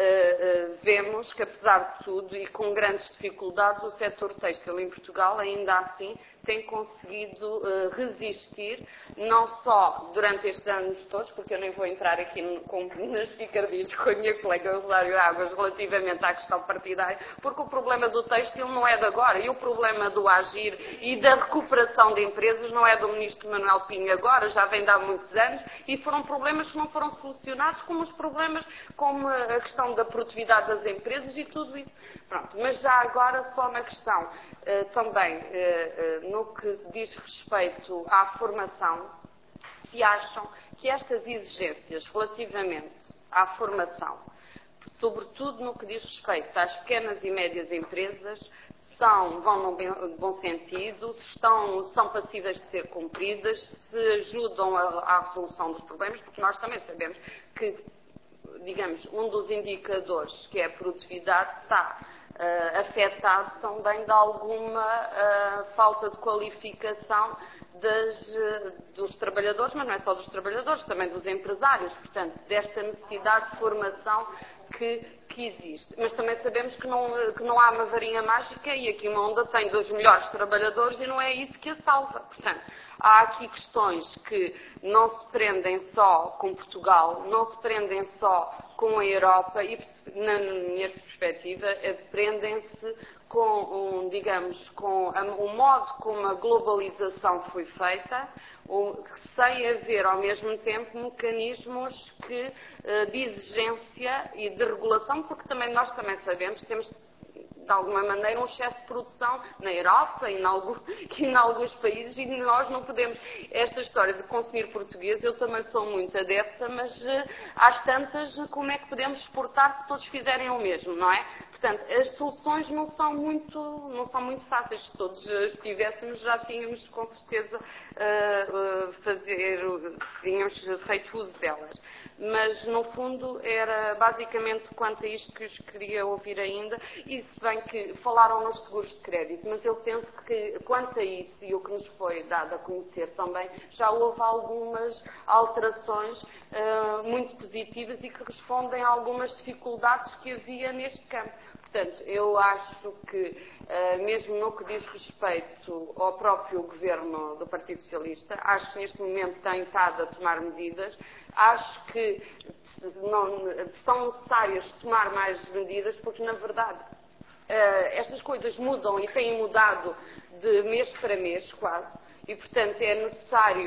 vemos que, apesar de tudo, e com grandes dificuldades, o setor têxtil em Portugal, ainda assim, tem conseguido resistir, não só durante estes anos todos, porque eu nem vou entrar aqui nas picardias com a minha colega Rosário Águas relativamente à questão partidária, porque o problema do têxtil não é de agora, e o problema do agir e da recuperação de empresas não é do ministro Manuel Pinho agora, já vem de há muitos anos, e foram problemas que não foram solucionados, como os problemas, como a questão da produtividade das empresas e tudo isso. Pronto, mas já agora só na questão também no que diz respeito à formação, se acham que estas exigências relativamente à formação, sobretudo no que diz respeito às pequenas e médias empresas, vão no bom sentido, são passíveis de ser cumpridas, se ajudam à resolução dos problemas, porque nós também sabemos que, digamos, um dos indicadores, que é a produtividade, está afetado também de alguma falta de qualificação dos trabalhadores, mas não é só dos trabalhadores, também dos empresários, portanto, desta necessidade de formação que existe. Mas também sabemos que não há uma varinha mágica e aqui uma onda tem dos melhores trabalhadores e não é isso que a salva. Portanto, há aqui questões que não se prendem só com Portugal, não se prendem só com a Europa e, na minha perspectiva, prendem-se com, digamos, com o modo como a globalização foi feita, sem haver ao mesmo tempo mecanismos de exigência e de regulação, porque nós também sabemos que temos de alguma maneira um excesso de produção na Europa e em alguns países e nós não podemos, esta história de consumir português, eu também sou muito adepta, mas às tantas como é que podemos exportar se todos fizerem o mesmo, não é? Portanto, as soluções não são muito fáceis. Se todos estivéssemos, já tínhamos com certeza tínhamos feito uso delas. Mas, no fundo, era basicamente quanto a isto que os queria ouvir ainda. E se bem que falaram nos seguros de crédito, mas eu penso que quanto a isso e o que nos foi dado a conhecer também, já houve algumas alterações muito positivas e que respondem a algumas dificuldades que havia neste campo. Portanto, eu acho que, mesmo no que diz respeito ao próprio governo do Partido Socialista, acho que neste momento tem estado a tomar medidas, acho que são necessárias tomar mais medidas, porque, na verdade, estas coisas mudam e têm mudado de mês para mês, quase, e, portanto, é necessário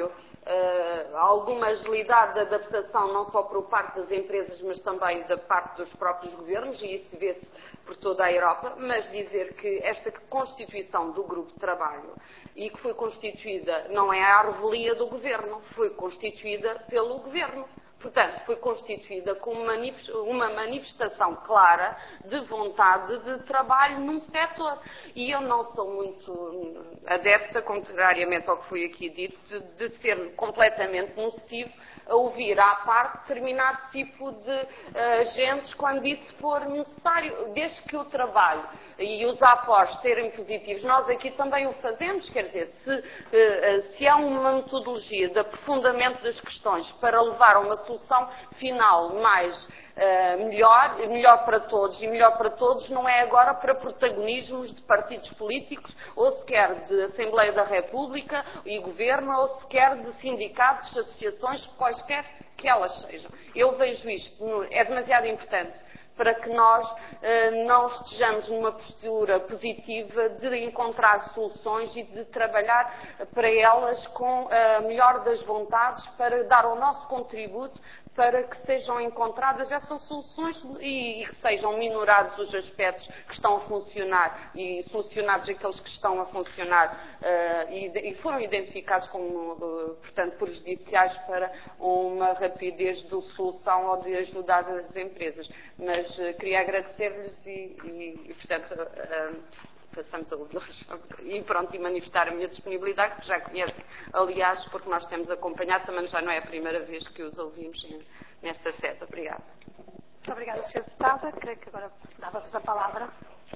alguma agilidade de adaptação, não só por parte das empresas, mas também da parte dos próprios governos, e isso vê-se por toda a Europa, mas dizer que esta constituição do grupo de trabalho, e que foi constituída, não é a revelia do governo, foi constituída pelo governo. Portanto, foi constituída como uma manifestação clara de vontade de trabalho num setor. E eu não sou muito adepta, contrariamente ao que foi aqui dito, de ser completamente nocivo a ouvir à parte determinado tipo de agentes quando isso for necessário, desde que o trabalho e os após serem positivos. Nós aqui também o fazemos, quer dizer, se há uma metodologia de aprofundamento das questões para levar a uma solução final mais melhor para todos, e melhor para todos não é agora para protagonismos de partidos políticos, ou sequer de Assembleia da República e Governo, ou sequer de sindicatos, associações, quaisquer que elas sejam. Eu vejo isto, é demasiado importante para que nós não estejamos numa postura positiva de encontrar soluções e de trabalhar para elas com a melhor das vontades, para dar o nosso contributo para que sejam encontradas essas soluções e que sejam minorados os aspectos que estão a funcionar e solucionados aqueles que estão a funcionar e foram identificados como, portanto, prejudiciais para uma rapidez de solução ou de ajudar as empresas. Mas queria agradecer-lhes e portanto, passamos a ouvi-los e pronto, e manifestar a minha disponibilidade, que já conhecem, aliás, porque nós temos acompanhado, também já não é a primeira vez que os ouvimos nesta sede. Obrigada. Muito obrigada, Sra. Deputada. Creio que agora dava-vos a palavra.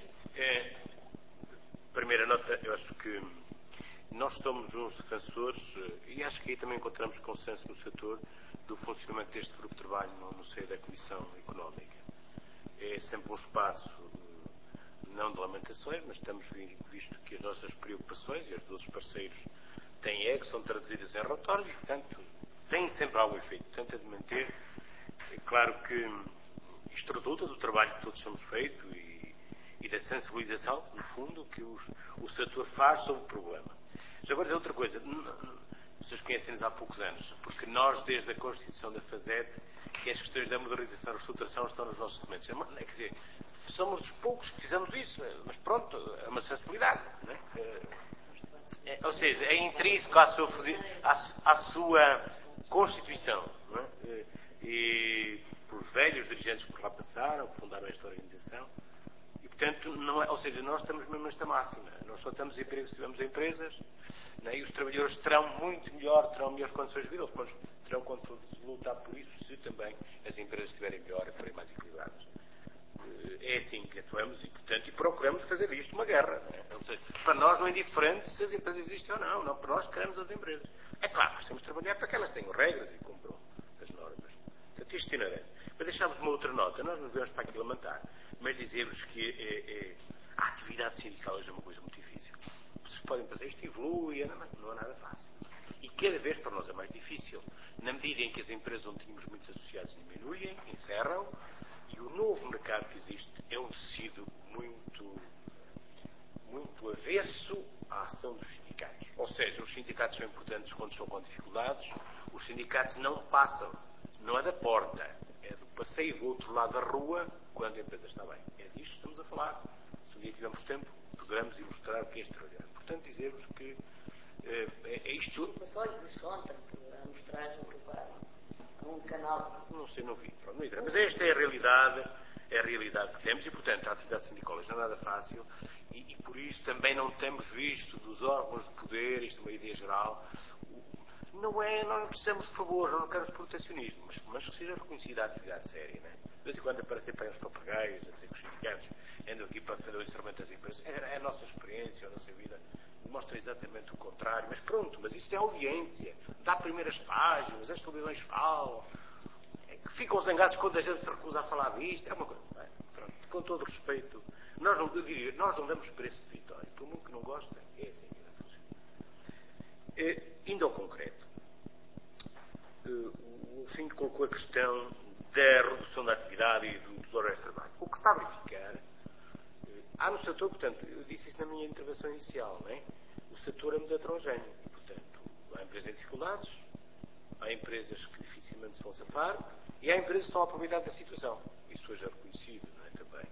Primeira nota, eu acho que nós somos uns defensores, e acho que aí também encontramos consenso no setor, do funcionamento deste grupo de trabalho no seio da Comissão Económica. É sempre um espaço não de lamentações, mas temos visto que as nossas preocupações e as dos outros parceiros têm eco, são traduzidas em relatórios e, portanto, têm sempre algum efeito. Portanto, é de manter. É claro que isto resulta do trabalho que todos temos feito e da sensibilização, no fundo, que o setor faz sobre o problema. Já agora dizer outra coisa. Vocês conhecem-nos há poucos anos, porque nós, desde a Constituição da FASET, que as questões da modernização e reestruturação estão nos nossos documentos. Quer dizer, somos dos poucos que fizemos isso, mas pronto, é uma sensibilidade. Não é? Ou seja, é intrínseco à sua Constituição. Não é? E pelos velhos dirigentes que por lá passaram, que fundaram esta organização. E, portanto, não é, ou seja, nós estamos mesmo nesta máxima. Nós só estamos empregos se tivermos empresas, não é? E os trabalhadores terão muito melhor, terão melhores condições de vida, eles terão condições de lutar por isso, se também as empresas estiverem melhor e forem mais equilibradas. É assim que atuamos e, portanto, e procuramos fazer isto uma guerra. Não é? Ou seja, para nós não é indiferente se as empresas existem ou não. Não, para nós queremos as empresas. É claro, nós temos de trabalhar para que elas tenham regras e cumpram as normas. Portanto, isto é inerente. Mas deixámos uma outra nota. Nós não devemos para aqui lamentar, mas dizemos que a atividade sindical é uma coisa muito difícil. Vocês podem pensar, isto evolui, não é nada fácil. E cada vez para nós é mais difícil. Na medida em que as empresas onde tínhamos muitos associados diminuem, encerram, e o novo mercado que existe é um tecido muito avesso à ação dos sindicatos. Ou seja, os sindicatos são importantes quando estão com dificuldades, os sindicatos não passam, não é da porta, é do passeio do outro lado da rua quando a empresa está bem. É disto que estamos a falar. Se um dia tivermos tempo, poderemos ilustrar o que é extraordinário. Portanto, dizer-vos que é isto. Só isso ontem, a mostrar um canal. Não sei, não vi. Pronto, não interessa. Mas esta é a realidade que temos e, portanto, a atividade sindical não é nada fácil e por isso também não temos visto dos órgãos de poder, isto é uma ideia geral, não precisamos de favor, não queremos protecionismo, mas que seja reconhecida a atividade séria, não é? De vez em quando aparecem para os papagaios a dizer que os sindicatos andam aqui para defender o instrumento das empresas. É a nossa experiência, a nossa vida mostra exatamente o contrário, mas pronto, mas isto é audiência, dá primeiras páginas, as televisões falam, que ficam zangados quando a gente se recusa a falar disto, é uma coisa, não é? Pronto, com todo o respeito, nós não damos preço de vitória, por muito que não gosta, é assim que vai funcionar. Indo ao concreto, o Síndico colocou a questão da redução da atividade e dos horários de trabalho. O que está a verificar, há no setor, portanto, eu disse isso na minha intervenção inicial, não é? O setor é muito heterogéneo, e, portanto, há empresas em dificuldades, há empresas que dificilmente se vão safar e há empresas que estão a aproveitar da situação. Isso hoje é reconhecido, não é, também.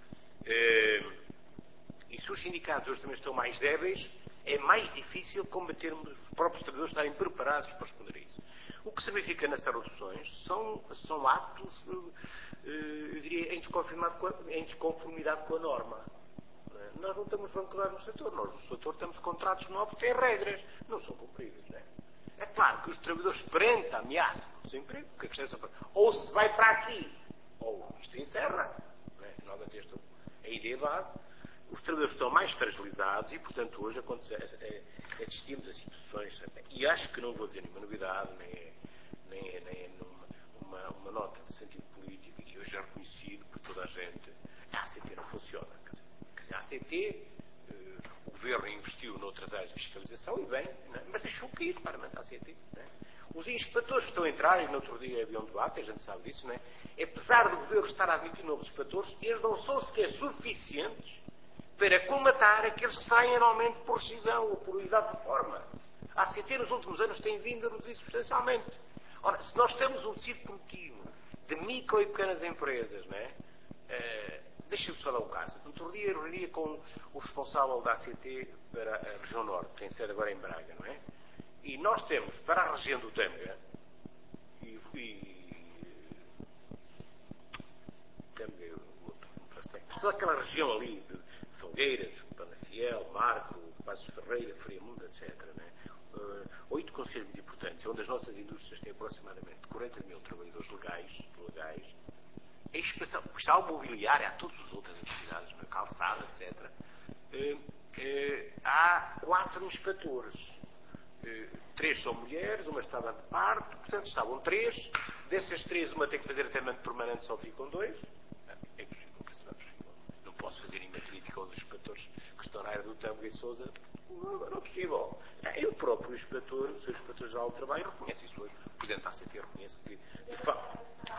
E se os sindicatos hoje também estão mais débeis, é mais difícil combatermos os próprios trabalhadores estarem preparados para responder a isso. O que se verifica nessas reduções são atos, eu diria, em desconformidade com a norma. Nós não estamos vanguardados no setor. Nós, no setor, temos contratos novos que têm regras. Não são cumpridas, não é? É claro que os trabalhadores, perante a ameaça do desemprego, que a questão é ou se vai para aqui, ou isto encerra. Não é? Novamente, esta é a ideia base. Os trabalhadores estão mais fragilizados e, portanto, hoje assistimos a situações, e acho que não vou dizer nenhuma novidade, nem é uma nota de sentido político, e hoje é reconhecido por toda a gente, a ACT não funciona. Quer dizer, a ACT, o Governo investiu noutras áreas de fiscalização, e bem, mas deixou cair claramente a ACT. Não é? Os inspectores que estão a entrar, e no outro dia havia um debate, a gente sabe disso, não é? Apesar do Governo estar a admitir novos inspectores, eles não são sequer suficientes para colmatar aqueles que saem anualmente por rescisão ou por unidade de reforma. A ACT nos últimos anos tem vindo a reduzir substancialmente. Ora, se nós temos um tecido produtivo de micro e pequenas empresas, não é? Deixa-me só dar um caso. No outro dia eu reuni com o responsável da ACT para a região norte, que tem sede agora em Braga, não é? E nós temos para a região do Tâmega toda aquela região ali de Felgueiras, Panafiel, Marco, Passos Ferreira, Friamundo, etc. Né? 8 conselhos muito importantes, onde as nossas indústrias têm aproximadamente 40 mil trabalhadores legais, a expansão, está o mobiliário, há todas as outras atividades, a calçada, etc. Há 4 inspectores. 3 são mulheres, uma estava de parto, portanto estavam 3. Dessas 3, uma tem que fazer atendimento permanente, só ficam 2. É que nunca será possível. Não posso fazer nenhuma crítica aos inspectores que estão na área do Tâmega e Sousa. Não é possível. Eu próprio, o seu inspetor-geral do trabalho, reconhece isso hoje. O Presidente da ACT reconhece que, de facto,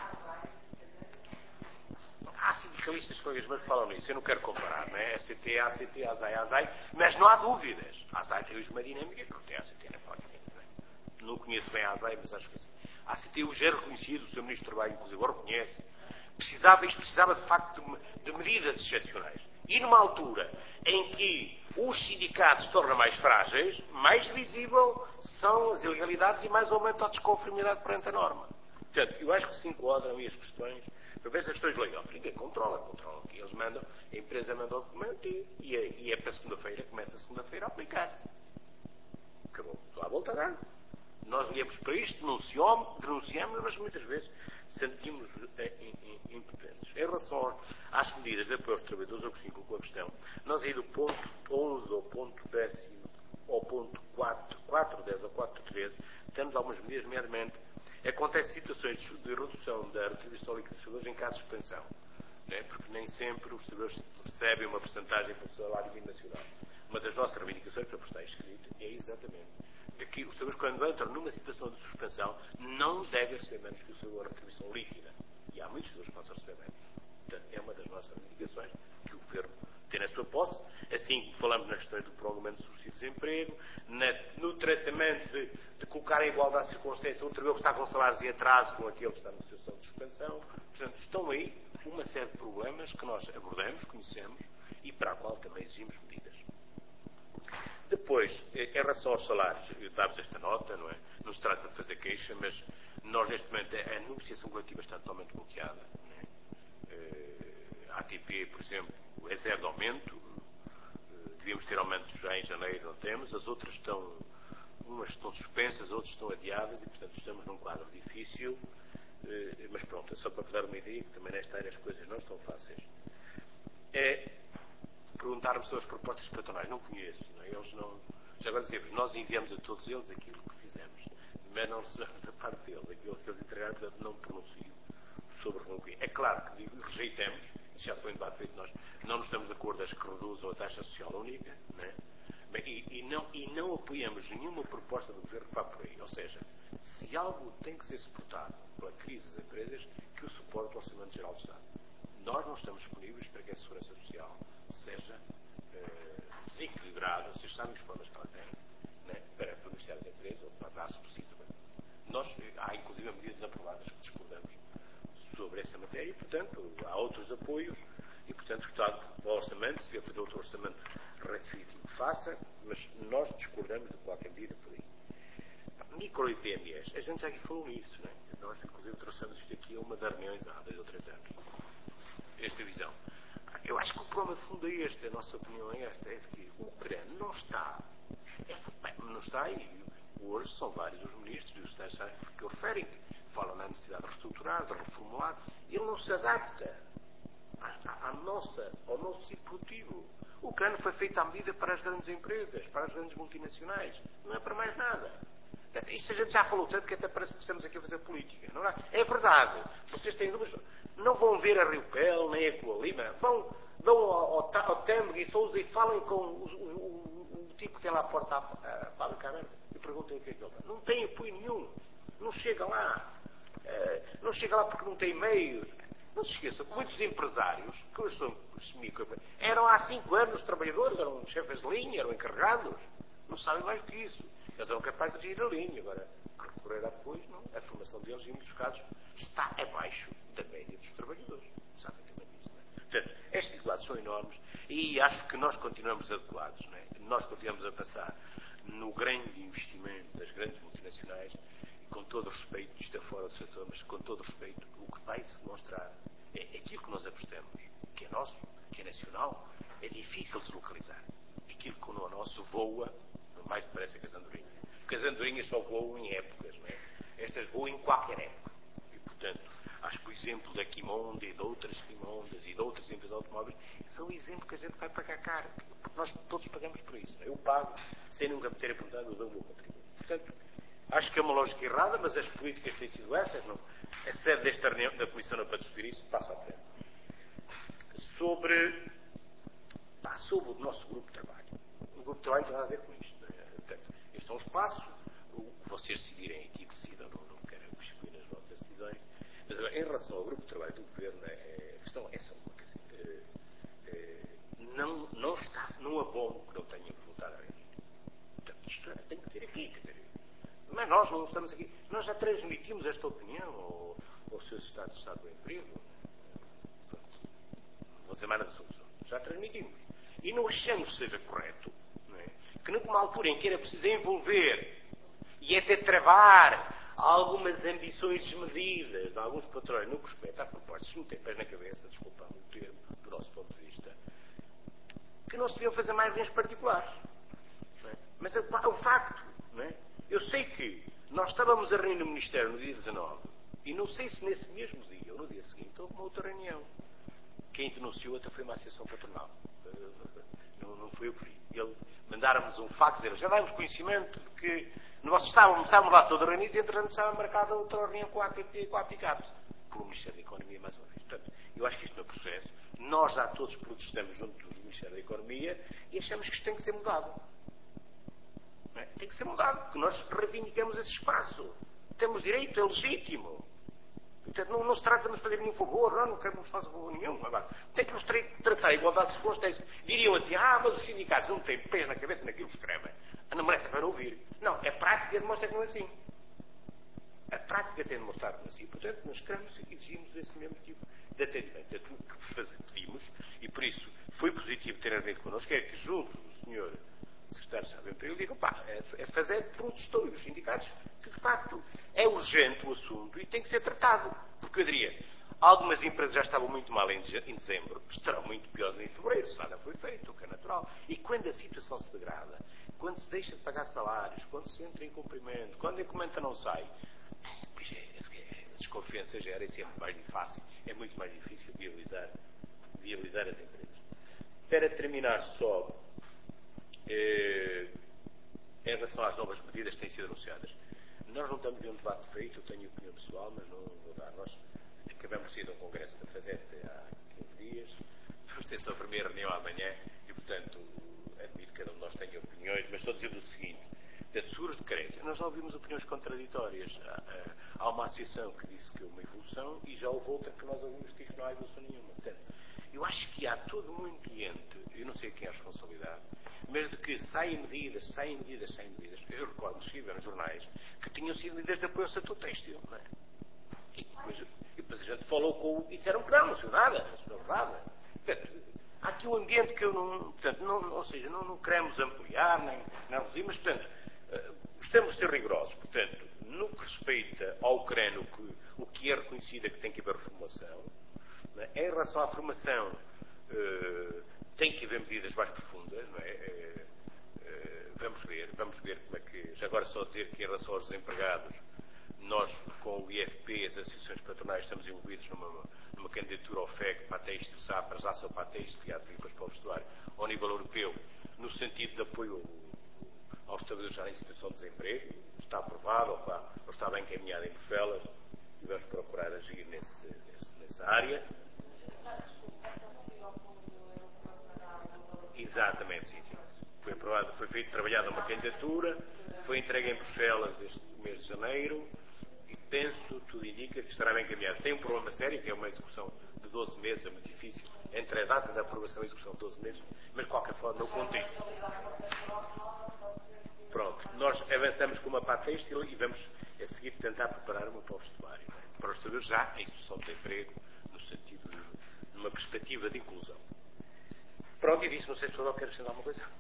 há sindicalistas colegas meus que falam nisso. Eu não quero comparar, não é? ACT, ASAI, mas não há dúvidas. A ASAI tem uma dinâmica que não tem a ACT, não é? Não conheço bem a ASAI, mas acho que sim. A ACT hoje é reconhecido, o Sr. Ministro do Trabalho, inclusive, o reconhece. Precisava de facto de medidas excepcionais. E numa altura em que os sindicatos se tornam mais frágeis, mais visível são as ilegalidades e mais aumenta a desconformidade perante a norma. Portanto, eu acho que se enquadram aí as questões, talvez as questões legais. Ninguém controla que eles mandam, a empresa manda o documento e é para segunda-feira, começa segunda-feira a aplicar-se. Acabou. Estou à volta a dar. Nós viemos para isto, denunciamos, mas muitas vezes sentimos impotentes. Em relação às medidas de apoio aos trabalhadores, eu gosto com a questão. Nós aí do ponto 11 ao ponto 10 ao ponto 4.10 ou 4.13 temos algumas medidas, nomeadamente, acontecem situações de redução da retribuição líquida dos trabalhadores em caso de suspensão. Né? Porque nem sempre os trabalhadores recebem uma porcentagem para o salário mínimo nacional. Uma das nossas reivindicações, para estar escrito, é exatamente que os trabalhadores, quando entram numa situação de suspensão, não devem receber menos que a sua retribuição líquida. E há muitos trabalhadores que possam receber menos. Portanto, é uma das nossas reivindicações que o Governo tem na sua posse, assim como falamos nas questões do prolongamento do subsídio de desemprego, no tratamento de colocar em igualdade de circunstância o trabalhador que está com salários em atraso com aquele que está numa situação de suspensão. Portanto, estão aí uma série de problemas que nós abordamos, conhecemos e para a qual também exigimos medidas. Depois, em relação aos salários, damos esta nota, não é? Não se trata de fazer queixa, mas nós neste momento a negociação coletiva está totalmente bloqueada. Não é? A ATP, por exemplo, é zero de aumento. Devíamos ter aumentos já em janeiro, não temos. As outras umas estão suspensas, outras estão adiadas e, portanto, estamos num quadro difícil. Mas pronto, é só para dar uma ideia que também nesta área as coisas não estão fáceis. Perguntar-me sobre as propostas patronais, não conheço, não é? Eles não. Já agora dizemos, nós enviamos a todos eles aquilo que fizemos, mas não recebemos da parte deles, aquilo que eles entregaram, portanto não pronuncio sobre o que. É claro que digo, rejeitamos, isso já foi um debate feito, nós não nos estamos de acordo as que reduzam a taxa social única, não é? E não apoiamos nenhuma proposta do Governo que vá por aí, ou seja, se algo tem que ser suportado pela crise das empresas, que o suporte ao Orçamento Geral do Estado. Nós não estamos disponíveis para que a Segurança Social seja desequilibrada, vocês sabem os problemas que ela tem, né, para beneficiar as empresas ou para dar subsídio. Há inclusive medidas aprovadas que discordamos sobre essa matéria e, portanto, há outros apoios e, portanto, o Estado, o orçamento, se vier fazer outro orçamento retribuitivo, faça, mas nós discordamos de qualquer medida por aí. Micro e PMEs, a gente já aqui falou nisso, não é? Nós, inclusive, trouxemos isto aqui a uma das reuniões há 2 ou 3 anos. Esta visão. Eu acho que o problema de fundo é este, a nossa opinião é esta, é de que o CREN não está, e hoje são vários os ministros e os secretários que o referem, que falam na necessidade de reestruturar, de reformular, ele não se adapta ao nosso tipo produtivo. O CREN foi feito à medida para as grandes empresas, para as grandes multinacionais, não é para mais nada. Isto a gente já falou tanto que até parece que estamos aqui a fazer política, não é? É verdade, vocês têm dúvidas, não vão ver a Rio Pel, nem a Coalima, vão ao Tâmega e Sousa e falem com o tipo que tem lá a porta à fábrica aberta e perguntem o que é que ele está. Não tem apoio nenhum, não chega lá, porque não tem meios. Não se esqueça, muitos empresários, que hoje são micro, eram há 5 anos trabalhadores, eram chefes de linha, eram encarregados, não sabem mais do que isso. Eles eram capazes de ir a linha, agora recorrer a apoios, não. A formação deles, em muitos casos, está abaixo da média dos trabalhadores. Sabem também disso, não é? Portanto, estas dificuldades são enormes e acho que nós continuamos adequados, não é? Nós continuamos a passar no grande investimento das grandes multinacionais e com todo o respeito, isto é fora do setor, mas com todo o respeito, o que vai se demonstrar é aquilo que nós apostamos, que é nosso, que é nacional, é difícil de deslocalizar. Aquilo que não é nosso voa, mais depressa que as andorinhas. Porque as andorinhas só voam em épocas, não é? Estas voam em qualquer época. E, portanto, acho que o exemplo da Quimonda e de outras Quimondas e de outras empresas de automóveis são exemplos que a gente vai pagar caro. Porque nós todos pagamos por isso. Não é? Eu pago sem nunca me ter apontado, eu dou o meu contributo. Portanto, acho que é uma lógica errada, mas as políticas têm sido essas. Não? A sede desta reunião da Comissão não é para discutir isso, passo à frente. Sobre o nosso grupo de trabalho. O grupo de trabalho tem nada a ver com isto. Não é? Portanto, este é um espaço, o que vocês decidirem aqui, decidam, não quero excluir nas vossas decisões. Mas agora, em relação ao grupo de trabalho do Governo, a questão é só uma. Não abono que não tenha voltado a reunir. Portanto, isto tem que ser aqui, quer dizer. Mas nós não estamos aqui. Nós já transmitimos esta opinião aos seus Estados de Estado do Emprego. Não vou dizer mais nada sobre isso. Já transmitimos. E não achamos que seja correto, não é? Que numa altura em que era preciso envolver e até travar algumas ambições desmedidas de alguns patrões no que respeita a propostas que não têm pés na cabeça, desculpam o termo, do nosso ponto de vista, que não se deviam fazer mais reuniões particulares. Não é? Mas é o facto, não é? Eu sei que nós estávamos a reunir no Ministério no dia 19 e não sei se nesse mesmo dia ou no dia seguinte houve uma outra reunião. Quem denunciou até foi uma associação patronal. Não foi eu que vi. Mandaram-nos um fax, já dávamos conhecimento de que nós estávamos lá toda reunidos e entretanto estava marcada outra reunião com a ATP e com a APICAP, pelo Ministério da Economia mais uma vez. Portanto, eu acho que isto não é processo. Nós já todos protestamos junto do Ministério da Economia e achamos que isto tem que ser mudado. Não é? Tem que ser mudado, porque nós reivindicamos esse espaço. Temos direito, é legítimo. Portanto, não se trata de nos fazer nenhum favor, não queremos fazer favor nenhum. Agora, tem que nos tratar a igualdade de circunstâncias. Diriam assim, mas os sindicatos não têm pés na cabeça naquilo que escrevem. Não merece para ouvir. Não, a prática demonstra que não é assim. A prática tem demonstrado que não é assim. Portanto, nós queremos e exigimos esse mesmo tipo de atendimento. É tudo o que pedimos, e por isso foi positivo ter havido connosco, é que junto do senhor secretário de Estado do Emprego, digo, é fazer protestou os sindicatos que, de facto, é urgente o assunto e tem que ser tratado. Porque, eu diria, algumas empresas já estavam muito mal em dezembro, estarão muito piores em fevereiro, se nada foi feito, o que é natural. E quando a situação se degrada, quando se deixa de pagar salários, quando se entra em cumprimento, quando a encomenda não sai, a desconfiança gera, e sempre mais fácil, é muito mais difícil viabilizar as empresas. Para terminar só, em relação às novas medidas que têm sido anunciadas, nós não estamos em um debate feito, eu tenho opinião pessoal, mas não vou dar. Nós acabamos de ir a um congresso da FASET há 15 dias, vamos ter só a primeira reunião amanhã e, portanto, admito que cada um de nós tenha opiniões, mas estou a dizer o seguinte, Portanto, seguros de crédito. Nós já ouvimos opiniões contraditórias. Há uma associação que disse que é uma evolução e já houve outra que nós ouvimos que diz que não há evolução nenhuma. Portanto, eu acho que há todo um ambiente, eu não sei quem é a responsabilidade, mas de que saem medidas. Eu recordo que se escreveram nos jornais que tinham sido medidas de apoio ao setor têxtil, não é? E depois a gente falou com e disseram que não saiu nada, não é verdade. Portanto, há aqui um ambiente que eu não, portanto, ou seja, não queremos ampliar, nem reduzir, mas, portanto, estamos a ser rigorosos. Portanto, no que respeita ao ucraniano, o que é reconhecido é que tem que haver reformulação. Não é? Em relação à formação, tem que haver medidas mais profundas, não é? Vamos ver como é que... Já agora só dizer que em relação aos desempregados, nós, com o IFP, as associações patronais, estamos envolvidos numa candidatura ao FEC para a têxtil, para a ação para a têxtil, e depois para o vestuário, ao nível europeu, no sentido de apoio aos trabalhadores já em situação de desemprego. Está aprovado, ou está bem encaminhado em Bruxelas, e vamos procurar agir nessa área. Exatamente, sim. Foi aprovado, foi trabalhada uma candidatura, foi entregue em Bruxelas este mês de janeiro, e penso, tudo indica que estará bem encaminhado. Tem um problema sério, que é uma execução de 12 meses, é muito difícil, entre a data da aprovação e a execução de 12 meses, mas de qualquer forma, no contexto. Pronto, nós avançamos com uma para a têxtil e vamos a seguir tentar preparar uma para o vestuário, para os trabalhadores já em situação de desemprego, no sentido de uma perspectiva de inclusão. Pronto, e disso, não sei se o senhor quer acrescentar alguma coisa.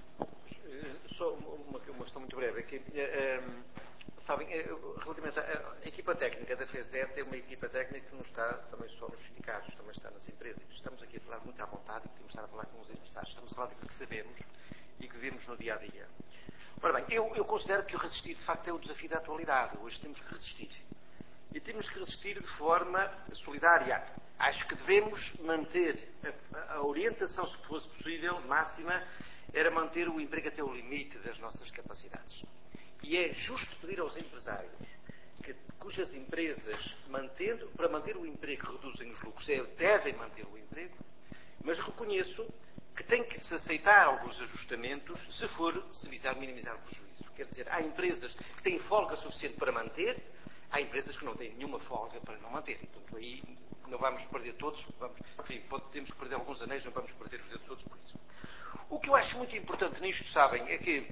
Só uma questão muito breve. Aqui, sabem, relativamente à equipa técnica da FESET, é uma equipa técnica que não está também só nos sindicatos, também está nas empresas. Estamos aqui a falar muito à vontade e podemos estar a falar com os empresários. Estamos a falar daquilo que sabemos e que vivemos no dia a dia. Ora bem, eu considero que o resistir, de facto, é o desafio da atualidade. Hoje temos que resistir. E temos que resistir de forma solidária. Acho que devemos manter a orientação, se fosse possível, máxima, era manter o emprego até o limite das nossas capacidades. E é justo pedir aos empresários cujas empresas, para manter o emprego, reduzem os lucros, devem manter o emprego, mas reconheço que tem que se aceitar alguns ajustamentos se visar minimizar o prejuízo. Quer dizer, há empresas que têm folga suficiente para manter, há empresas que não têm nenhuma folga para não manter. E, portanto, aí não vamos perder todos, temos que perder alguns anéis, não vamos perder os dedos todos por isso. O que eu acho muito importante nisto, sabem, é que,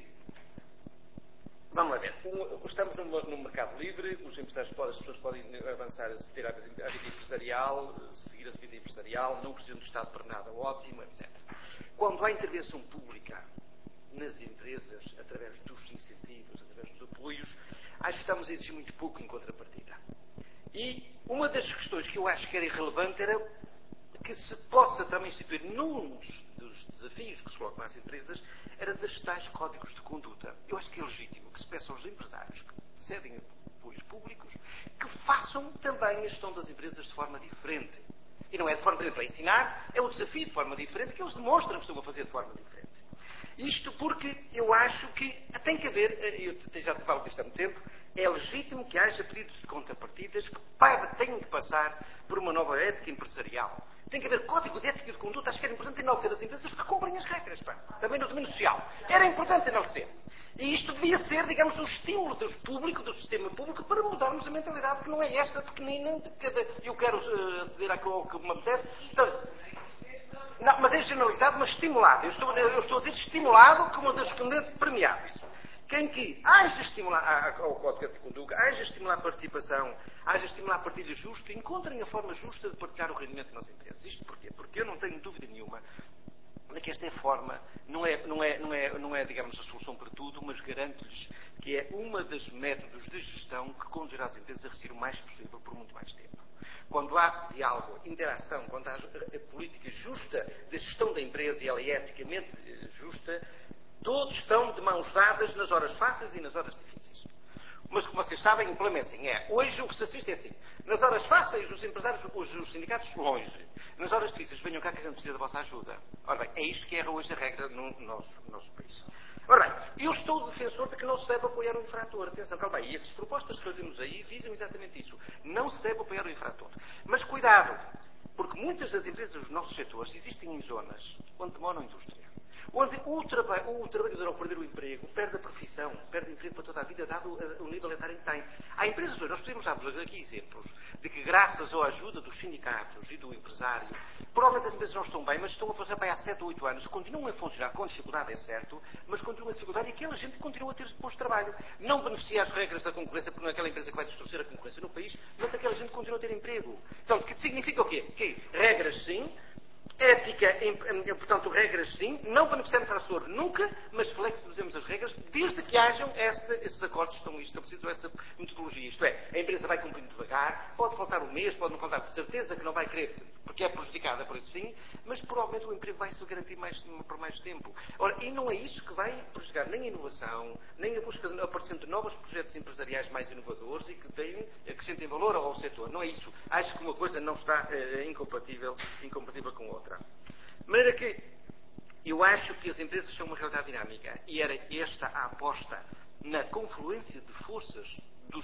vamos lá ver, estamos num mercado livre, os empresários as pessoas podem avançar, aceder à vida empresarial, seguir a vida empresarial, não precisam do Estado para nada, ótimo, etc. Quando há intervenção pública nas empresas, através dos incentivos, através dos apoios, acho que estamos a exigir muito pouco em contrapartida. E uma das questões que eu acho que era irrelevante era que se possa também instituir num dos desafios que se colocam às empresas, era das tais códigos de conduta. Eu acho que é legítimo que se peça aos empresários que cedem apoios públicos que façam também a gestão das empresas de forma diferente. E não é de forma diferente para ensinar, é o desafio de forma diferente que eles demonstram que estão a fazer de forma diferente. Isto porque eu acho que tem que haver, eu já te falo disto há muito tempo, é legítimo que haja pedidos de contrapartidas que tenham que passar por uma nova ética empresarial. Tem que haver código de ética e de conduta. Acho que era importante enaltecer as empresas que cumprem as regras, também no domínio social. Era importante enaltecer. E isto devia ser, digamos, um estímulo do público, do sistema público, para mudarmos a mentalidade, que não é esta pequenina de cada... Eu quero aceder ao que me apetece. Então, não, mas é generalizado, mas estimulado. Eu estou a dizer estimulado como uma das componentes premiáveis. Quem que haja estimular ao código de conduta, haja estimular a participação, haja estimular a partilha justa, encontrem a forma justa de partilhar o rendimento nas empresas. Isto porquê? Porque eu não tenho dúvida nenhuma de que esta é a forma, não é, digamos, a solução para tudo, mas garanto-lhes que é uma dos métodos de gestão que conduzirá as empresas a resistir o mais possível por muito mais tempo. Quando há diálogo, interação, quando há a política justa de gestão da empresa e ela é eticamente justa, todos estão de mãos dadas nas horas fáceis e nas horas difíceis. Mas, como vocês sabem, o problema é assim. Hoje o que se assiste é assim. Nas horas fáceis, os empresários, os sindicatos longe. Nas horas difíceis, venham cá que a gente precisa da vossa ajuda. Ora bem, é isto que é hoje a regra no nosso país. Ora bem, eu estou defensor de que não se deve apoiar o infrator. Atenção, calma aí. As propostas que fazemos aí visam exatamente isso. Não se deve apoiar o infrator. Mas cuidado, porque muitas das empresas dos nossos setores existem em zonas onde demora a indústria. onde o trabalhador, ao perder o emprego, perde a profissão, perde o emprego para toda a vida, dado o nível etário que tem. Há empresas hoje, nós podemos dar aqui exemplos de que, graças à ajuda dos sindicatos e do empresário, provavelmente as empresas não estão bem, mas estão a funcionar bem há 7 ou 8 anos, continuam a funcionar com dificuldade, é certo, mas continuam a dificuldade e aquela gente continua a ter posto de trabalho. Não beneficia as regras da concorrência, porque não é aquela empresa que vai distorcer a concorrência no país, mas aquela gente continua a ter emprego. Então, que significa o quê? Que regras sim, ética, portanto, regras sim, não beneficiamos ao setor nunca, mas flexibilizamos as regras desde que hajam esses acordos que estão estabelecidos, ou essa metodologia. Isto é, a empresa vai cumprindo devagar, pode faltar um mês, pode não faltar, de certeza que não vai querer, porque é prejudicada por esse fim, mas provavelmente o emprego vai se garantir por mais tempo. Ora, e não é isso que vai prejudicar nem a inovação, nem a busca de aparecendo de novos projetos empresariais mais inovadores e que acrescentem valor ao setor. Não é isso. Acho que uma coisa não está incompatível com a outra. De maneira que eu acho que as empresas são uma realidade dinâmica e era esta a aposta na confluência de forças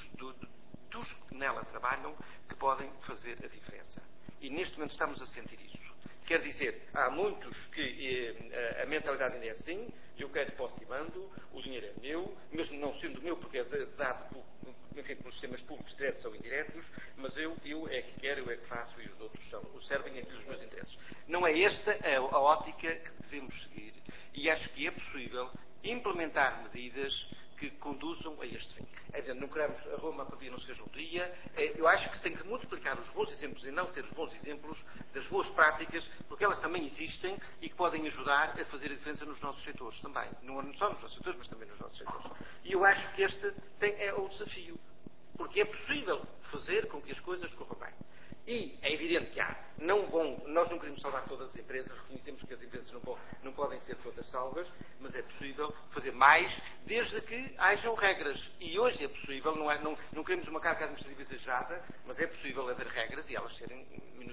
dos que nela trabalham que podem fazer a diferença. E neste momento estamos a sentir isso. Quer dizer, há muitos que a mentalidade ainda é assim, eu quero posso e mando, o dinheiro é meu, mesmo não sendo meu porque é dado pelos sistemas públicos diretos ou indiretos, mas eu é que quero, eu é que faço e os outros servem aqui os meus interesses. Não é esta a ótica que devemos seguir e acho que é possível implementar medidas que conduzam a este fim. É evidente, não queremos a Roma para não seja um dia. Eu acho que se tem que multiplicar os bons exemplos e não ser os bons exemplos das boas práticas, porque elas também existem e que podem ajudar a fazer a diferença nos nossos setores também. Não só nos nossos setores, mas também nos nossos setores. E eu acho que este é o desafio, porque é possível fazer com que as coisas corram bem. E é evidente que nós não queremos salvar todas as empresas, reconhecemos que as empresas não podem ser todas salvas, mas é possível fazer mais desde que hajam regras. E hoje é possível, não queremos uma carga administrativa exagerada, mas é possível haver regras e elas serem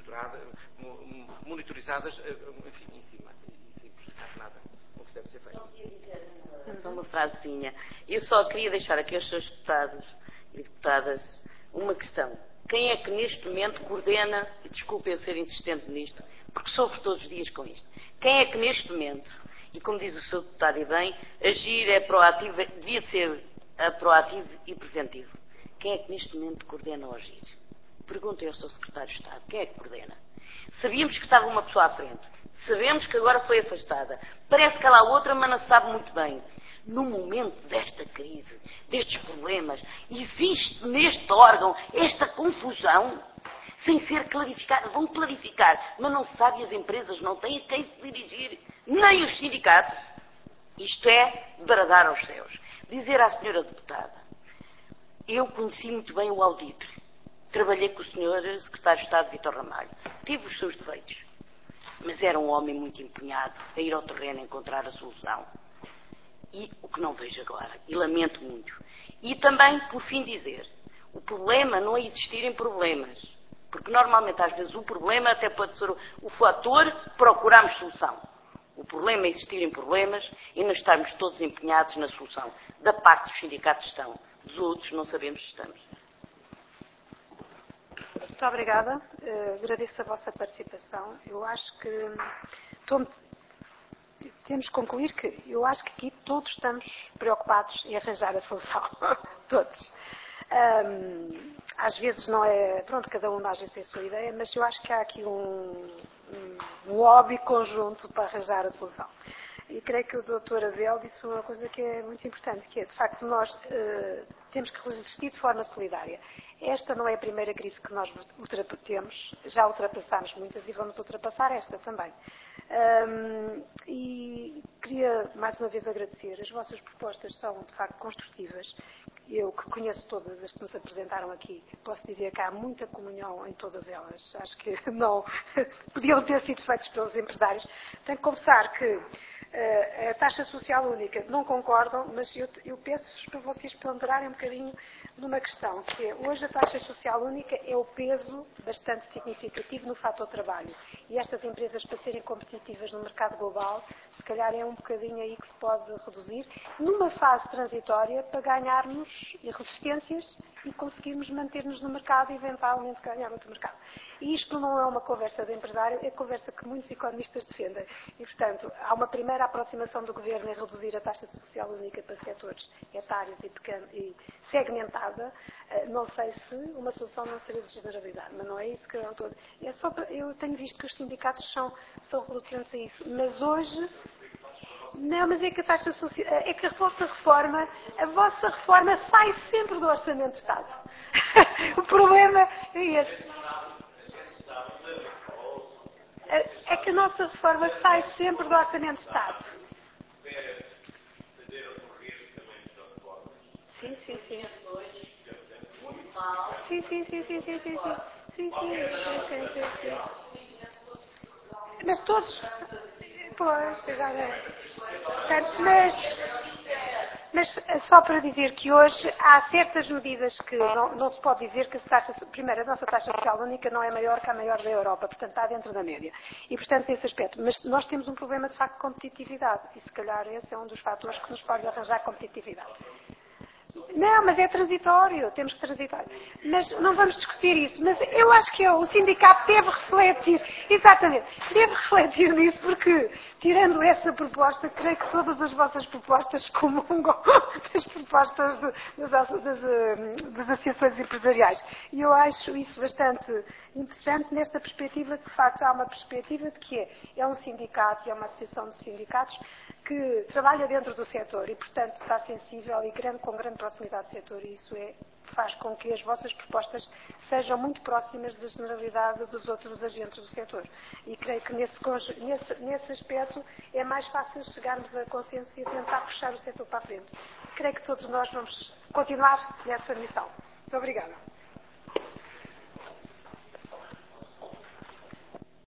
monitorizadas, enfim, em cima, e sem prejudicar nada o que deve ser feito. Só queria dizer uma frasezinha. Eu só queria deixar aqui aos seus deputados e deputadas uma questão. Quem é que neste momento coordena, e desculpe eu ser insistente nisto, porque sofro todos os dias com isto, quem é que neste momento, e como diz o seu deputado e bem, agir é proativo, devia ser proativo e preventivo. Quem é que neste momento coordena o agir? Perguntem ao seu secretário de Estado, quem é que coordena? Sabíamos que estava uma pessoa à frente, sabemos que agora foi afastada, parece que há lá outra, mas não se sabe muito bem. No momento desta crise, destes problemas, existe neste órgão esta confusão, sem ser clarificada. Vão clarificar, mas não se sabe, as empresas não têm a quem se dirigir, nem os sindicatos. Isto é bradar aos céus. Dizer à senhora deputada, eu conheci muito bem o auditor, trabalhei com o senhor secretário de Estado Vítor Ramalho, tive os seus defeitos, mas era um homem muito empenhado a ir ao terreno encontrar a solução. E o que não vejo agora, e lamento muito. E também, por fim, dizer, o problema não é existirem problemas, porque normalmente às vezes o problema até pode ser o fator procurarmos solução. O problema é existirem problemas e não estarmos todos empenhados na solução. Da parte dos sindicatos estão, dos outros não sabemos se estamos. Muito obrigada. Agradeço a vossa participação. Eu acho que temos que concluir que eu acho que aqui todos estamos preocupados em arranjar a solução. Todos. Às vezes não é... Pronto, cada um às vezes tem a sua ideia, mas eu acho que há aqui um lobby conjunto para arranjar a solução. E creio que o Dr. Abel disse uma coisa que é muito importante, que é, de facto, nós temos que resistir de forma solidária. Esta não é a primeira crise que nós temos, já ultrapassámos muitas e vamos ultrapassar esta também. E queria mais uma vez agradecer. As vossas propostas são de facto construtivas. Eu que conheço todas as que nos apresentaram aqui, posso dizer que há muita comunhão em todas elas. Acho que não podiam ter sido feitas pelos empresários. Tenho que confessar que a taxa social única não concordam, mas eu peço-vos para vocês ponderarem um bocadinho numa questão que é, hoje a taxa social única é o peso bastante significativo no fator trabalho. E estas empresas, para serem competitivas no mercado global, se calhar é um bocadinho aí que se pode reduzir, numa fase transitória, para ganharmos resistências e conseguirmos manter-nos no mercado e eventualmente ganhar outro mercado. E isto não é uma conversa de empresário, é conversa que muitos economistas defendem. E, portanto, há uma primeira aproximação do Governo em reduzir a taxa social única para setores etários e segmentada. Não sei se uma solução não seria de generalidade, mas não é isso que eu estou a dizer. É só para, eu tenho visto que os sindicatos são relutantes a isso, mas hoje... Não, mas é que a taxa social, é que a vossa reforma sai sempre do Orçamento de Estado. O problema é esse. É que a nossa reforma sai sempre do Orçamento de Estado. Sim, sim, sim. Sim, sim, sim, sim, sim, sim, sim. Sim, sim, sim, sim. Mas todos... Pois, mas só para dizer que hoje há certas medidas que não se pode dizer que primeiro, a nossa taxa social única não é maior que a maior da Europa, portanto está dentro da média. E, portanto, nesse aspecto. Mas nós temos um problema, de facto, de competitividade. E, se calhar, esse é um dos fatores que nos pode arranjar competitividade. Não, mas é transitório, temos que transitar. Mas não vamos discutir isso. Mas eu acho que o sindicato deve refletir, exatamente, deve refletir nisso, porque, tirando essa proposta, creio que todas as vossas propostas comungam das propostas das associações empresariais. E eu acho isso bastante interessante nesta perspectiva, que de facto há uma perspectiva de que é um sindicato e é uma associação de sindicatos que trabalha dentro do setor e, portanto, está sensível e com grande proximidade do setor, e isso faz com que as vossas propostas sejam muito próximas da generalidade dos outros agentes do setor. E creio que nesse aspecto é mais fácil chegarmos a consenso e tentar puxar o setor para a frente. Creio que todos nós vamos continuar nessa missão. Muito obrigada.